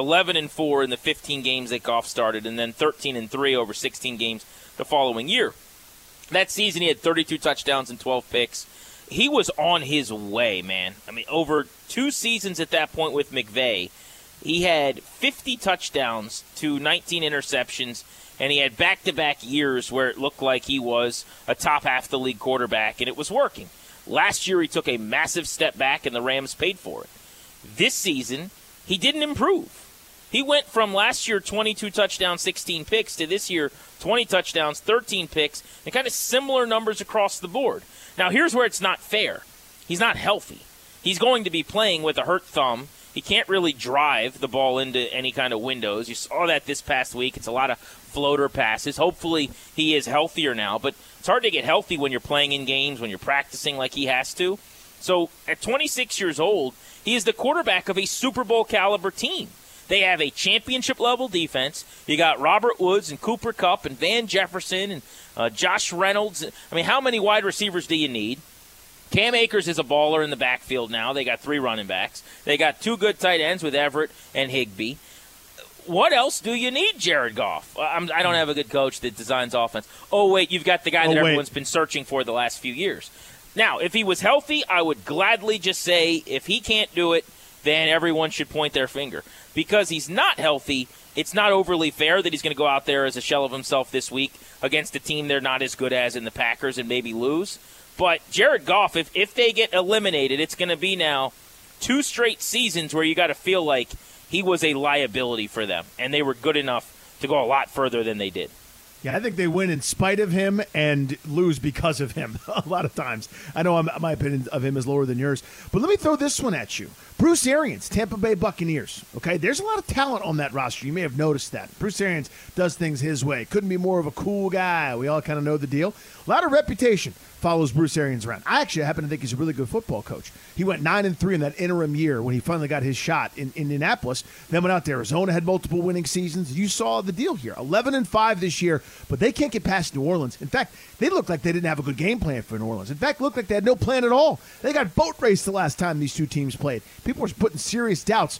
11-4 in the 15 games that Goff started, and then 13-3 over 16 games the following year. That season, he had 32 touchdowns and 12 picks. He was on his way, man. I mean, over 2 seasons at that point with McVay, he had 50 touchdowns to 19 interceptions, and he had back-to-back years where it looked like he was a top half-the-league quarterback, and it was working. Last year, he took a massive step back, and the Rams paid for it. This season, he didn't improve. He went from last year 22 touchdowns, 16 picks, to this year 20 touchdowns, 13 picks, and kind of similar numbers across the board. Now, here's where it's not fair. He's not healthy. He's going to be playing with a hurt thumb. He can't really drive the ball into any kind of windows. You saw that this past week. It's a lot of floater passes. Hopefully he is healthier now, but it's hard to get healthy when you're playing in games, when you're practicing like he has to. So at 26 years old, he is the quarterback of a Super Bowl caliber team. They have a championship-level defense. You got Robert Woods and Cooper Kupp and Van Jefferson and Josh Reynolds. I mean, how many wide receivers do you need? Cam Akers is a baller in the backfield now. They got 3 running backs. They got 2 good tight ends with Everett and Higbee. What else do you need, Jared Goff? I don't have a good coach that designs offense. Oh, wait, you've got the guy that everyone's been searching for the last few years. Now, if he was healthy, I would gladly just say if he can't do it, then everyone should point their finger. Because he's not healthy, it's not overly fair that he's going to go out there as a shell of himself this week against a team they're not as good as in the Packers and maybe lose. But Jared Goff, if they get eliminated, it's going to be now 2 straight seasons where you got to feel like he was a liability for them, and they were good enough to go a lot further than they did. Yeah, I think they win in spite of him and lose because of him a lot of times. I know my opinion of him is lower than yours, but let me throw this one at you. Bruce Arians, Tampa Bay Buccaneers. Okay, there's a lot of talent on that roster. You may have noticed that. Bruce Arians does things his way. Couldn't be more of a cool guy. We all kind of know the deal. A lot of reputation follows Bruce Arians around. I actually happen to think he's a really good football coach. He went 9-3 in that interim year when he finally got his shot in Indianapolis. Then went out to Arizona, had multiple winning seasons. You saw the deal here. 11-5 this year, but they can't get past New Orleans. In fact, they looked like they didn't have a good game plan for New Orleans. In fact, looked like they had no plan at all. They got boat raced the last time these 2 teams played. People were putting serious doubts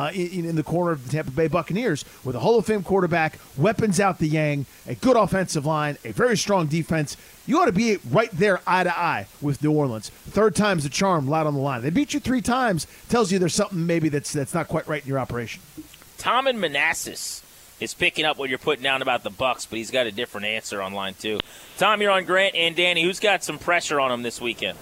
in the corner of the Tampa Bay Buccaneers with a Hall of Fame quarterback, weapons out the yang, a good offensive line, a very strong defense. You ought to be right there eye to eye with New Orleans. 3rd time's the charm, light on the line. They beat you 3 times, tells you there's something maybe that's not quite right in your operation. Tom in Manassas is picking up what you're putting down about the Bucs, but he's got a different answer on line 2. Tom, you're on Grant and Danny. Who's got some pressure on him this weekend?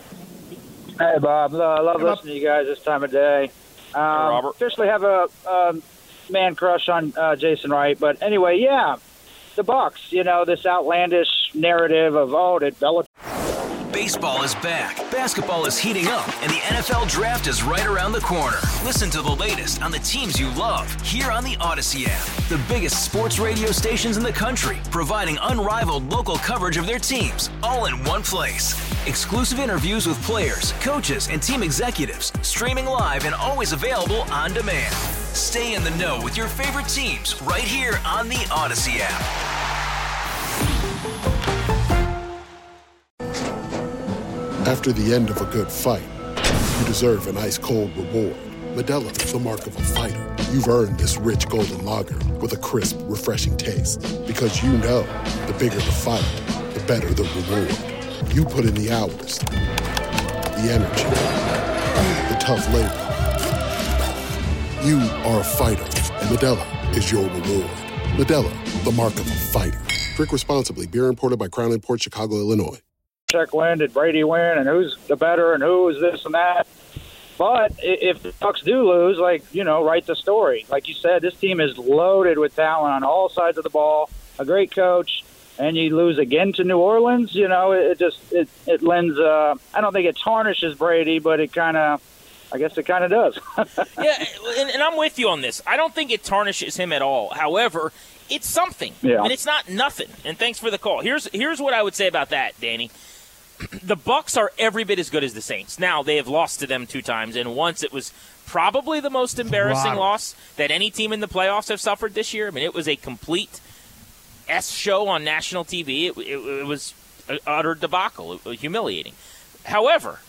Hey, Bob. I love listening to you guys this time of day. Robert. Officially have a man crush on Jason Wright. But anyway, yeah, the Bucs, this outlandish narrative of, did Belichick. Baseball is back, basketball is heating up, and the NFL Draft is right around the corner. Listen to the latest on the teams you love here on the Odyssey app. The biggest sports radio stations in the country, providing unrivaled local coverage of their teams, all in one place. Exclusive interviews with players, coaches, and team executives, streaming live and always available on demand. Stay in the know with your favorite teams right here on the Odyssey app. After the end of a good fight, you deserve an ice-cold reward. Modelo is the mark of a fighter. You've earned this rich golden lager with a crisp, refreshing taste. Because you know, the bigger the fight, the better the reward. You put in the hours, the energy, the tough labor. You are a fighter, and Modelo is your reward. Modelo, the mark of a fighter. Drink responsibly. Beer imported by Crown Imports, Chicago, Illinois. Check win, did Brady win, and who's the better, and who is this and that. But if the Bucs do lose, write the story. Like you said, this team is loaded with talent on all sides of the ball, a great coach, and you lose again to New Orleans, it lends I don't think it tarnishes Brady, but I guess it kind of does. Yeah, and I'm with you on this. I don't think it tarnishes him at all. However, it's something, and it's not nothing. And thanks for the call. Here's what I would say about that, Danny. The Bucs are every bit as good as the Saints. Now, they have lost to them 2 times, and once it was probably the most embarrassing loss that any team in the playoffs have suffered this year. I mean, it was a complete show on national TV. It was an utter debacle. It was humiliating. However,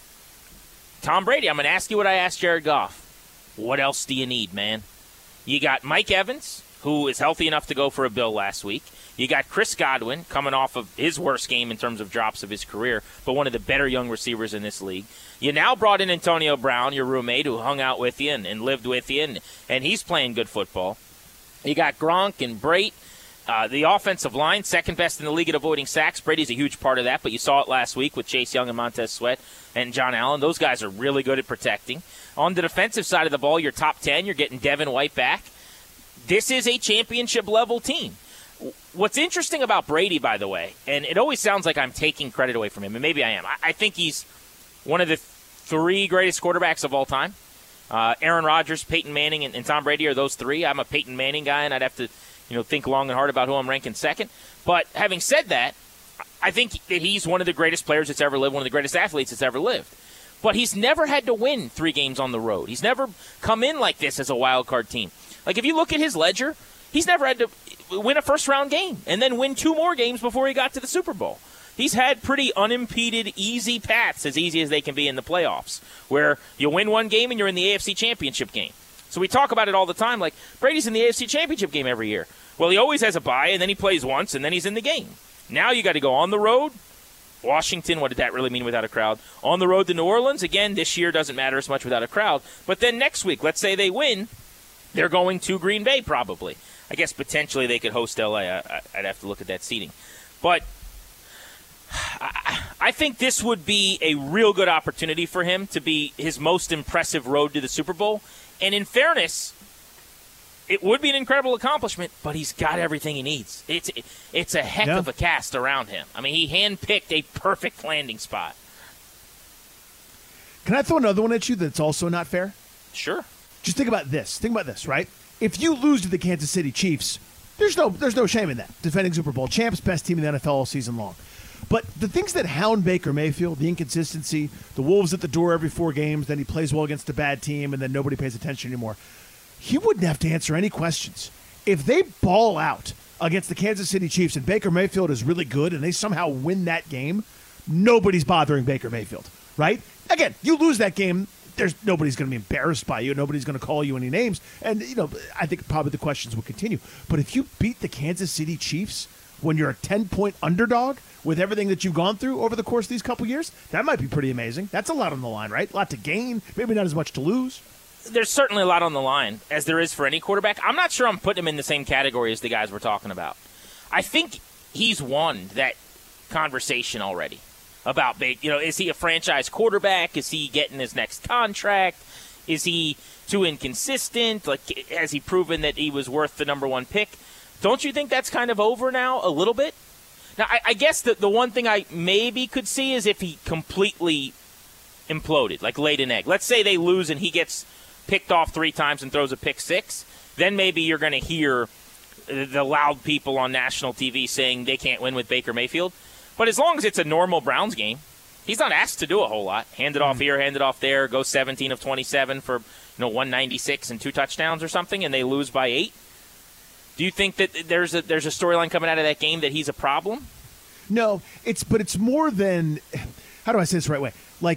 Tom Brady, I'm going to ask you what I asked Jared Goff. What else do you need, man? You got Mike Evans, who is healthy enough to go for a bill last week. You got Chris Godwin coming off of his worst game in terms of drops of his career, but one of the better young receivers in this league. You now brought in Antonio Brown, your roommate, who hung out with you and lived with you, and he's playing good football. You got Gronk and Brate. The offensive line, second best in the league at avoiding sacks. Brady's a huge part of that, but you saw it last week with Chase Young and Montez Sweat and John Allen. Those guys are really good at protecting. On the defensive side of the ball, you're top 10. You're getting Devin White back. This is a championship-level team. What's interesting about Brady, by the way, and it always sounds like I'm taking credit away from him, and maybe I am. I think he's one of the 3 greatest quarterbacks of all time. Aaron Rodgers, Peyton Manning, and Tom Brady are those 3. I'm a Peyton Manning guy, and I'd have to think long and hard about who I'm ranking second. But having said that, I think that he's one of the greatest players that's ever lived, one of the greatest athletes that's ever lived. But he's never had to win 3 games on the road. He's never come in like this as a wild card team. Like, if you look at his ledger, he's never had to win a first-round game and then win 2 more games before he got to the Super Bowl. He's had pretty unimpeded, easy paths, as easy as they can be in the playoffs, where you win 1 game and you're in the AFC Championship game. So we talk about it all the time, like Brady's in the AFC Championship game every year. Well, he always has a bye, and then he plays once, and then he's in the game. Now you got to go on the road. Washington, what did that really mean without a crowd? On the road to New Orleans, again, this year doesn't matter as much without a crowd. But then next week, let's say they win, they're going to Green Bay probably. I guess potentially they could host L.A. I'd have to look at that seating. But I think this would be a real good opportunity for him to be his most impressive road to the Super Bowl. And in fairness, it would be an incredible accomplishment, but he's got everything he needs. It's a heck of a cast around him. I mean, he handpicked a perfect landing spot. Can I throw another one at you that's also not fair? Sure. Just think about this. Think about this, right? If you lose to the Kansas City Chiefs, there's no shame in that. Defending Super Bowl champs, best team in the NFL all season long. But the things that hound Baker Mayfield, the inconsistency, the Wolves at the door every 4 games, then he plays well against a bad team, and then nobody pays attention anymore. He wouldn't have to answer any questions. If they ball out against the Kansas City Chiefs and Baker Mayfield is really good and they somehow win that game, nobody's bothering Baker Mayfield, right? Again, you lose that game, nobody's going to be embarrassed by you. Nobody's going to call you any names. And, I think probably the questions will continue. But if you beat the Kansas City Chiefs when you're a 10-point underdog with everything that you've gone through over the course of these couple years, that might be pretty amazing. That's a lot on the line, right? A lot to gain, maybe not as much to lose. There's certainly a lot on the line, as there is for any quarterback. I'm not sure I'm putting him in the same category as the guys we're talking about. I think he's won that conversation already about Baker. Is he a franchise quarterback? Is he getting his next contract? Is he too inconsistent? Has he proven that he was worth the number 1 pick? Don't you think that's kind of over now a little bit? Now, I guess the one thing I maybe could see is if he completely imploded, laid an egg. Let's say they lose and he gets picked off 3 times and throws a pick 6. Then maybe you're going to hear the loud people on national TV saying they can't win with Baker Mayfield. But as long as it's a normal Browns game, he's not asked to do a whole lot. Hand it off here, hand it off there, go 17 of 27 for 196 and 2 touchdowns or something, and they lose by 8. Do you think that there's a storyline coming out of that game that he's a problem? No, it's more than, how do I say this the right way?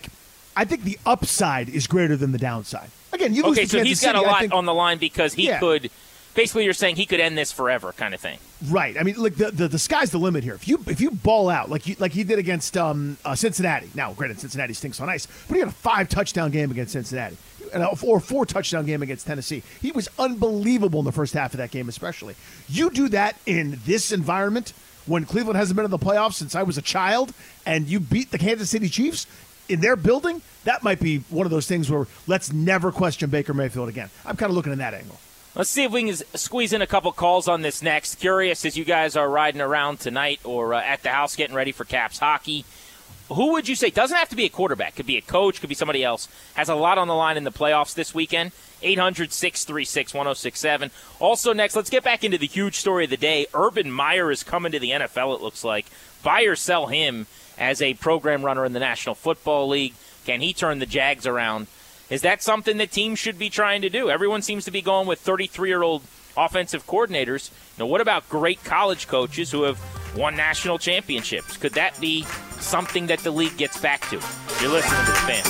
I think the upside is greater than the downside. Again, you lose to Kansas so he's got City, a lot on the line because he could. Basically, you're saying he could end this forever, kind of thing. Right. I mean, the sky's the limit here. If you ball out like he did against Cincinnati. Now, granted, Cincinnati stinks on ice, but he had a 5-touchdown game against Cincinnati, or a 4-touchdown game against Tennessee. He was unbelievable in the first half of that game, especially. You do that in this environment when Cleveland hasn't been in the playoffs since I was a child, and you beat the Kansas City Chiefs. in their building, that might be one of those things where let's never question Baker Mayfield again. I'm kind of looking at that angle. Let's see if we can squeeze in a couple calls on this next. Curious, as you guys are riding around tonight or at the house getting ready for Caps hockey, who would you say, doesn't have to be a quarterback, could be a coach, could be somebody else, has a lot on the line in the playoffs this weekend? 800-636-1067. Also next, let's get back into the huge story of the day. Urban Meyer is coming to the NFL, it looks like. Buy or sell him as a program runner in the National Football League. Can he turn the Jags around? Is that something that teams should be trying to do? Everyone seems to be going with 33-year-old offensive coordinators. Now, what about great college coaches who have won national championships? Could that be something that the league gets back to? You're listening to The Fan.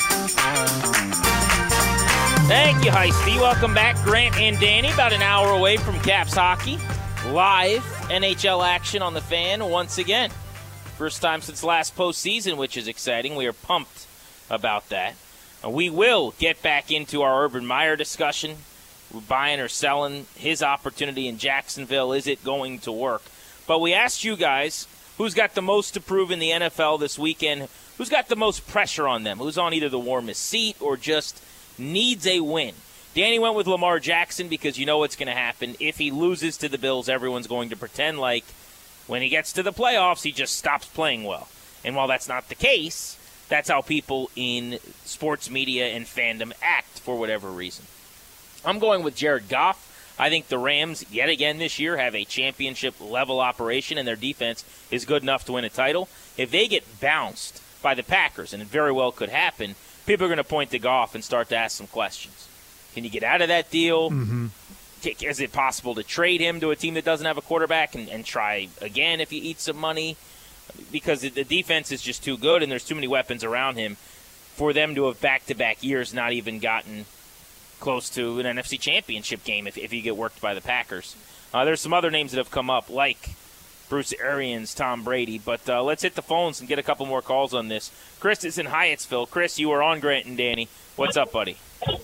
Thank you, Heisty. Welcome back. Grant and Danny, about an hour away from Caps hockey. Live NHL action on The Fan once again. First time since last postseason, which is exciting. We are pumped about that. We will get back into our Urban Meyer discussion. We're buying or selling his opportunity in Jacksonville. Is it going to work? But we asked you guys, who's got the most to prove in the NFL this weekend? Who's got the most pressure on them? Who's on either the warmest seat or just needs a win? Danny went with Lamar Jackson because you know what's going to happen. If he loses to the Bills, everyone's going to pretend like when he gets to the playoffs, he just stops playing well. And while that's not the case, that's how people in sports media and fandom act for whatever reason. I'm going with Jared Goff. I think the Rams, yet again this year, have a championship-level operation, and their defense is good enough to win a title. If they get bounced by the Packers, and it very well could happen, people are going to point to Goff and start to ask some questions. Can you get out of that deal? Mm-hmm. Is it possible to trade him to a team that doesn't have a quarterback and try again if you eat some money? Because the defense is just too good and there's too many weapons around him for them to have back-to-back years not even gotten close to an NFC championship game if you get worked by the Packers. There's some other names that have come up, like Bruce Arians, Tom Brady. But let's hit the phones and get a couple more calls on this. Chris is in Hyattsville. Chris, you are on Grant and Danny. What's up, buddy?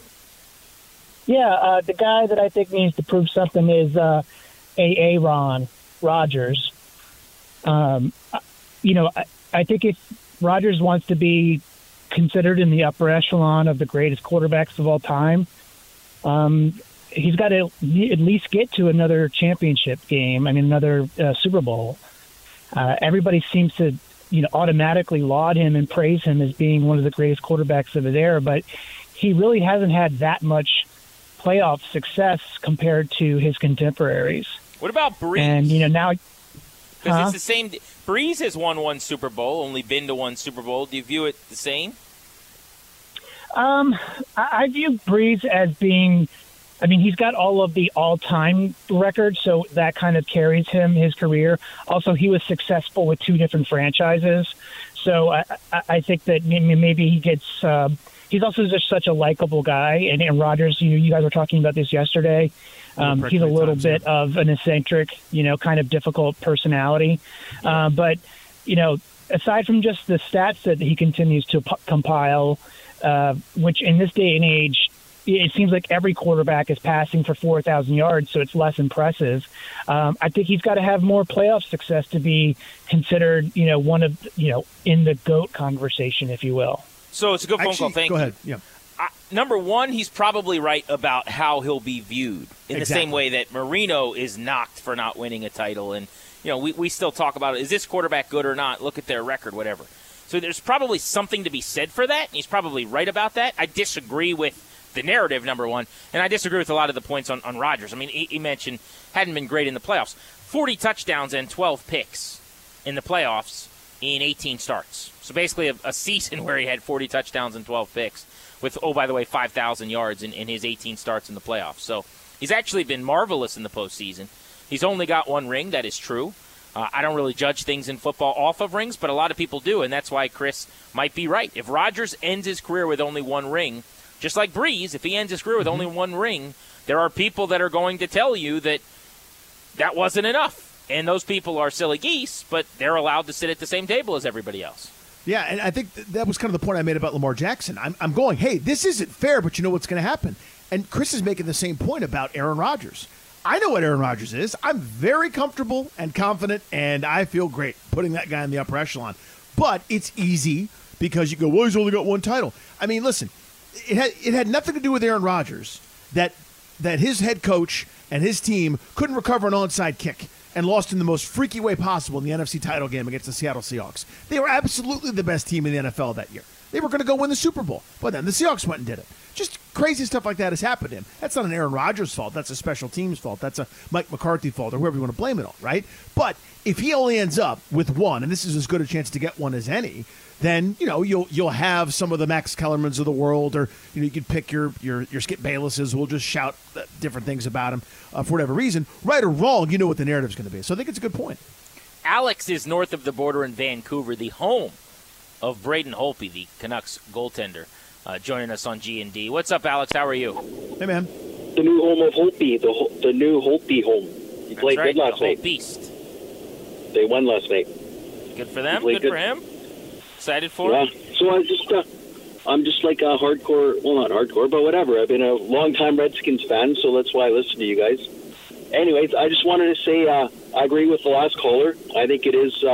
Yeah, the guy that I think needs to prove something is Aaron Rodgers. I think if Rodgers wants to be considered in the upper echelon of the greatest quarterbacks of all time, he's got to at least get to another championship game. I mean, another Super Bowl. Everybody seems to, automatically laud him and praise him as being one of the greatest quarterbacks of his era, but he really hasn't had that much playoff success compared to his contemporaries. What about Breeze? And, now... Because it's the same. Breeze has won one Super Bowl, only been to one Super Bowl. Do you view it the same? I view Breeze as being, he's got all of the all-time records, so that kind of carries his career. Also, he was successful with two different franchises, so I think that maybe he gets. He's also just such a likable guy, and Rodgers. You guys were talking about this yesterday. He's a little bit of an eccentric, kind of difficult personality. But, aside from just the stats that he continues to compile, which in this day and age, it seems like every quarterback is passing for 4,000 yards, so it's less impressive. I think he's got to have more playoff success to be considered, one of, in the GOAT conversation, if you will. So it's a good phone call. Thank you. Go ahead. Yeah. Number one, he's probably right about how he'll be viewed in the same way that Marino is knocked for not winning a title. And, we still talk about it. Is this quarterback good or not? Look at their record, whatever. So there's probably something to be said for that. And he's probably right about that. I disagree with the narrative, number one, and I disagree with a lot of the points on Rodgers. I mean, he mentioned hadn't been great in the playoffs. 40 touchdowns and 12 picks in the playoffs in 18 starts. So basically a season where he had 40 touchdowns and 12 picks with, by the way, 5,000 yards in his 18 starts in the playoffs. So he's actually been marvelous in the postseason. He's only got one ring, that is true. I don't really judge things in football off of rings, but a lot of people do, and that's why Chris might be right. If Rodgers ends his career with only one ring, just like Breeze, if he ends his career with only one ring, there are people that are going to tell you that that wasn't enough. And those people are silly geese, but they're allowed to sit at the same table as everybody else. Yeah, and I think that was kind of the point I made about Lamar Jackson. I'm going, hey, this isn't fair, but you know what's going to happen. And Chris is making the same point about Aaron Rodgers. I know what Aaron Rodgers is. I'm very comfortable and confident, and I feel great putting that guy in the upper echelon. But it's easy because you go, well, he's only got one title. I mean, listen, it had nothing to do with Aaron Rodgers that his head coach and his team couldn't recover an onside kick and lost in the most freaky way possible in the NFC title game against the Seattle Seahawks. They were absolutely the best team in the NFL that year. They were going to go win the Super Bowl, but then the Seahawks went and did it. Just crazy stuff like that has happened to him. That's not an Aaron Rodgers' fault. That's a special team's fault. That's a Mike McCarthy fault, or whoever you want to blame it on, right? But if he only ends up with one, and this is as good a chance to get one as any, then you'll have some of the Max Kellermans of the world, or you could pick your Skip Baylesses who will just shout different things about him for whatever reason. Right or wrong, you know what the narrative's going to be. So I think it's a good point. Alex is north of the border in Vancouver, the home of Braden Holtby, the Canucks goaltender, joining us on G&D. What's up, Alex? How are you? Hey, man. The new home of Holtby, the new Holtby home. He played good last night. Beast. They won last night. Good for them. Good for him. Excited for him. So I'm just like a hardcore, well, not hardcore, but whatever. I've been a long-time Redskins fan, so that's why I listen to you guys. Anyways, I just wanted to say I agree with the last caller. I think it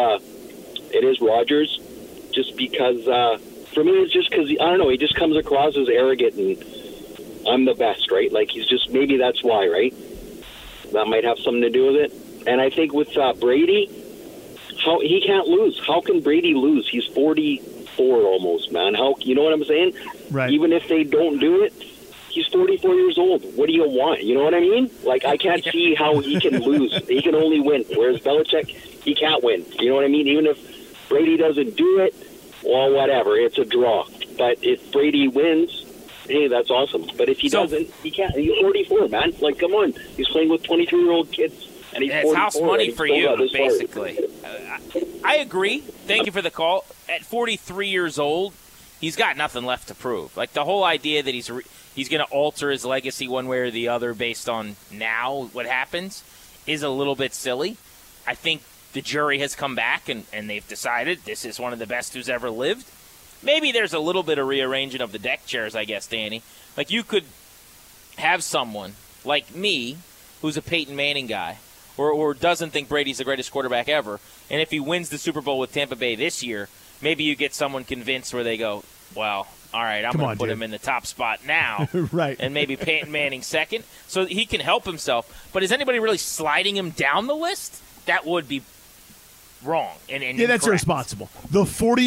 is Rodgers. Just because, for me, it's just because, I don't know, he just comes across as arrogant and I'm the best, right? Like, he's just, maybe that's why, right? That might have something to do with it. And I think with Brady, he can't lose. How can Brady lose? He's 44 almost, man. You know what I'm saying? Right. Even if they don't do it, he's 44 years old. What do you want? You know what I mean? Like, I can't see how he can lose. He can only win. Whereas Belichick, he can't win. You know what I mean? Even if Brady doesn't do it, well, whatever. It's a draw. But if Brady wins, hey, that's awesome. But if he doesn't, he can't. He's 44, man. Like, come on. He's playing with 23-year-old kids, and he's 44. It's house money for you, basically. I agree. Thank you for the call. At 43 years old, he's got nothing left to prove. Like, the whole idea that he's going to alter his legacy one way or the other based on now what happens is a little bit silly. I think the jury has come back and they've decided this is one of the best who's ever lived. Maybe there's a little bit of rearranging of the deck chairs, I guess, Danny. Like, you could have someone like me who's a Peyton Manning guy or doesn't think Brady's the greatest quarterback ever, and if he wins the Super Bowl with Tampa Bay this year, maybe you get someone convinced where they go, well, all right, I'm going to put him in the top spot now. Right. And maybe Peyton Manning second. So he can help himself. But is anybody really sliding him down the list? That would be wrong. And that's irresponsible. The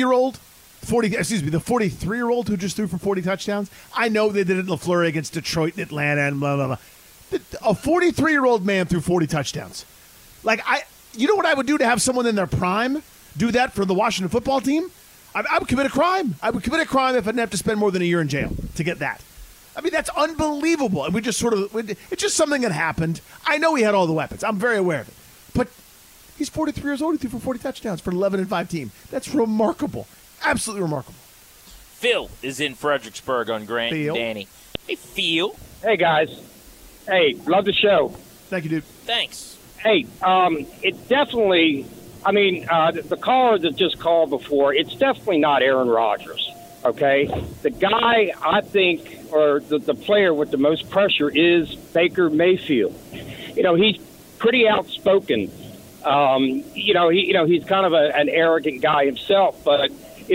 43-year-old who just threw for 40 touchdowns. I know they did it in LaFleur against Detroit and Atlanta and blah, blah, blah. A 43-year-old man threw 40 touchdowns. Like, you know what I would do to have someone in their prime do that for the Washington football team? I would commit a crime. I would commit a crime if I didn't have to spend more than a year in jail to get that. I mean, that's unbelievable. And it's just something that happened. I know he had all the weapons. I'm very aware of it. But he's 43 years old. He threw for 40 touchdowns for an 11-5 team. That's remarkable. Absolutely remarkable. Phil is in Fredericksburg on Grant and Danny. Hey, Phil. Hey, guys. Hey, love the show. Thank you, dude. Thanks. Hey, it's definitely, the caller that just called before, it's definitely not Aaron Rodgers, okay? The guy, I think, or the player with the most pressure is Baker Mayfield. He's pretty outspoken. He's kind of an arrogant guy himself, but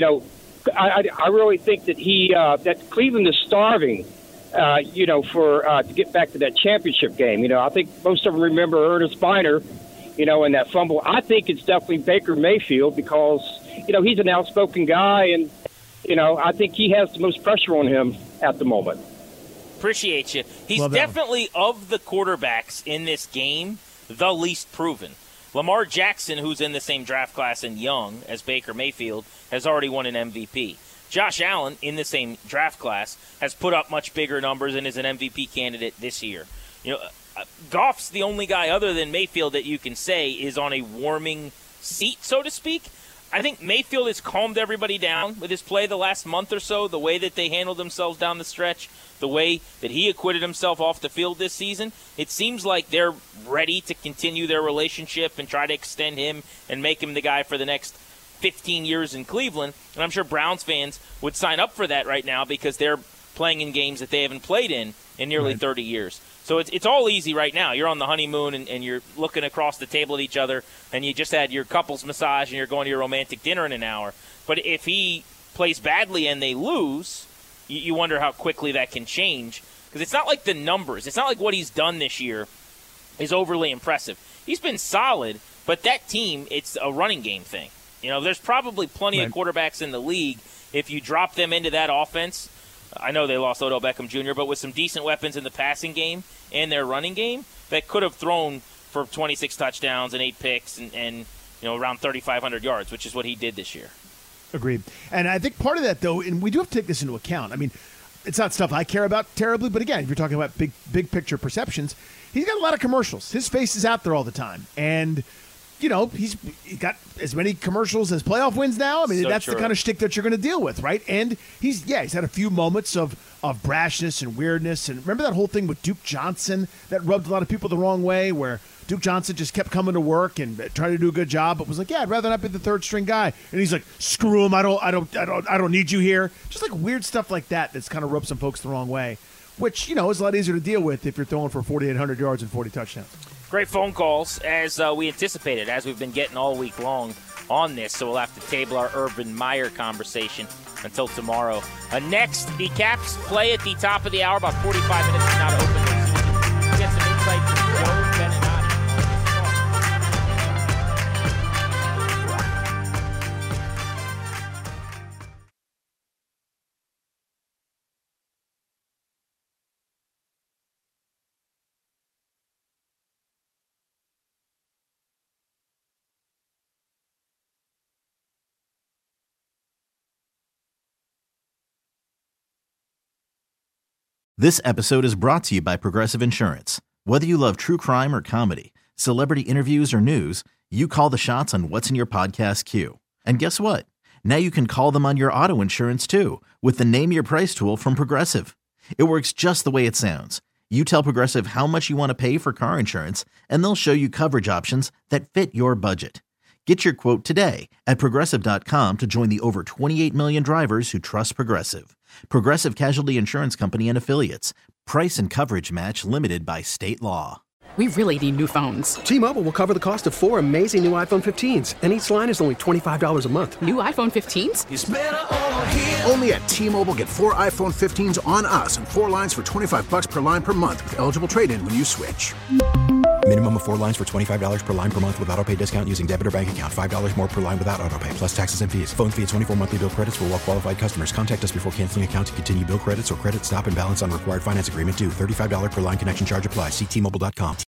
I really think that that Cleveland is starving, to get back to that championship game. I think most of them remember Ernest Biner, in that fumble. I think it's definitely Baker Mayfield because, he's an outspoken guy, and, I think he has the most pressure on him at the moment. Appreciate you. He's definitely, of the quarterbacks in this game, the least proven. Lamar Jackson, who's in the same draft class and young as Baker Mayfield, has already won an MVP. Josh Allen, in the same draft class, has put up much bigger numbers and is an MVP candidate this year. Goff's the only guy other than Mayfield that you can say is on a warming seat, so to speak. I think Mayfield has calmed everybody down with his play the last month or so, the way that they handled themselves down the stretch, the way that he acquitted himself off the field this season. It seems like they're ready to continue their relationship and try to extend him and make him the guy for the next 15 years in Cleveland. And I'm sure Browns fans would sign up for that right now because they're playing in games that they haven't played in nearly 30 years. So it's all easy right now. You're on the honeymoon and you're looking across the table at each other and you just had your couples massage and you're going to your romantic dinner in an hour. But if he plays badly and they lose, you wonder how quickly that can change. Because it's not like the numbers. It's not like what he's done this year is overly impressive. He's been solid, but that team, it's a running game thing. There's probably plenty of quarterbacks in the league. If you drop them into that offense, I know they lost Odell Beckham Jr., but with some decent weapons in the passing game and their running game, that could have thrown for 26 touchdowns and 8 picks and around 3,500 yards, which is what he did this year. Agreed. And I think part of that, though, and we do have to take this into account. I mean, it's not stuff I care about terribly, but again, if you're talking about big picture perceptions, he's got a lot of commercials. His face is out there all the time. And, he's got as many commercials as playoff wins now. I mean, that's the kind of shtick that you're going to deal with, right? And he's had a few moments of brashness and weirdness. And remember that whole thing with Duke Johnson that rubbed a lot of people the wrong way, where Duke Johnson just kept coming to work and trying to do a good job, but was like, I'd rather not be the third string guy. And he's like, screw him. I don't need you here. Just like weird stuff like that that's kind of rubbed some folks the wrong way, which, is a lot easier to deal with if you're throwing for 4,800 yards and 40 touchdowns. Great phone calls, as we anticipated, as we've been getting all week long on this. So we'll have to table our Urban Meyer conversation until tomorrow. Next, the Caps play at the top of the hour, about 45 minutes from now to open their season. We'll get some insight from Joe Beninati. This episode is brought to you by Progressive Insurance. Whether you love true crime or comedy, celebrity interviews or news, you call the shots on what's in your podcast queue. And guess what? Now you can call them on your auto insurance too, with the Name Your Price tool from Progressive. It works just the way it sounds. You tell Progressive how much you want to pay for car insurance, and they'll show you coverage options that fit your budget. Get your quote today at Progressive.com to join the over 28 million drivers who trust Progressive. Progressive Casualty Insurance Company and Affiliates. Price and coverage match limited by state law. We really need new phones. T-Mobile will cover the cost of 4 amazing new iPhone 15s, and each line is only $25 a month. New iPhone 15s? It's better over here. Only at T-Mobile, get 4 iPhone 15s on us and 4 lines for $25 per line per month with eligible trade-in when you switch. Minimum of 4 lines for $25 per line per month with autopay discount using debit or bank account. $5 more per line without autopay, plus taxes and fees. Phone fee at 24 monthly bill credits for well-qualified customers. Contact us before canceling account to continue bill credits or credit stop and balance on required finance agreement due. $35 per line connection charge applies. See T-Mobile.com.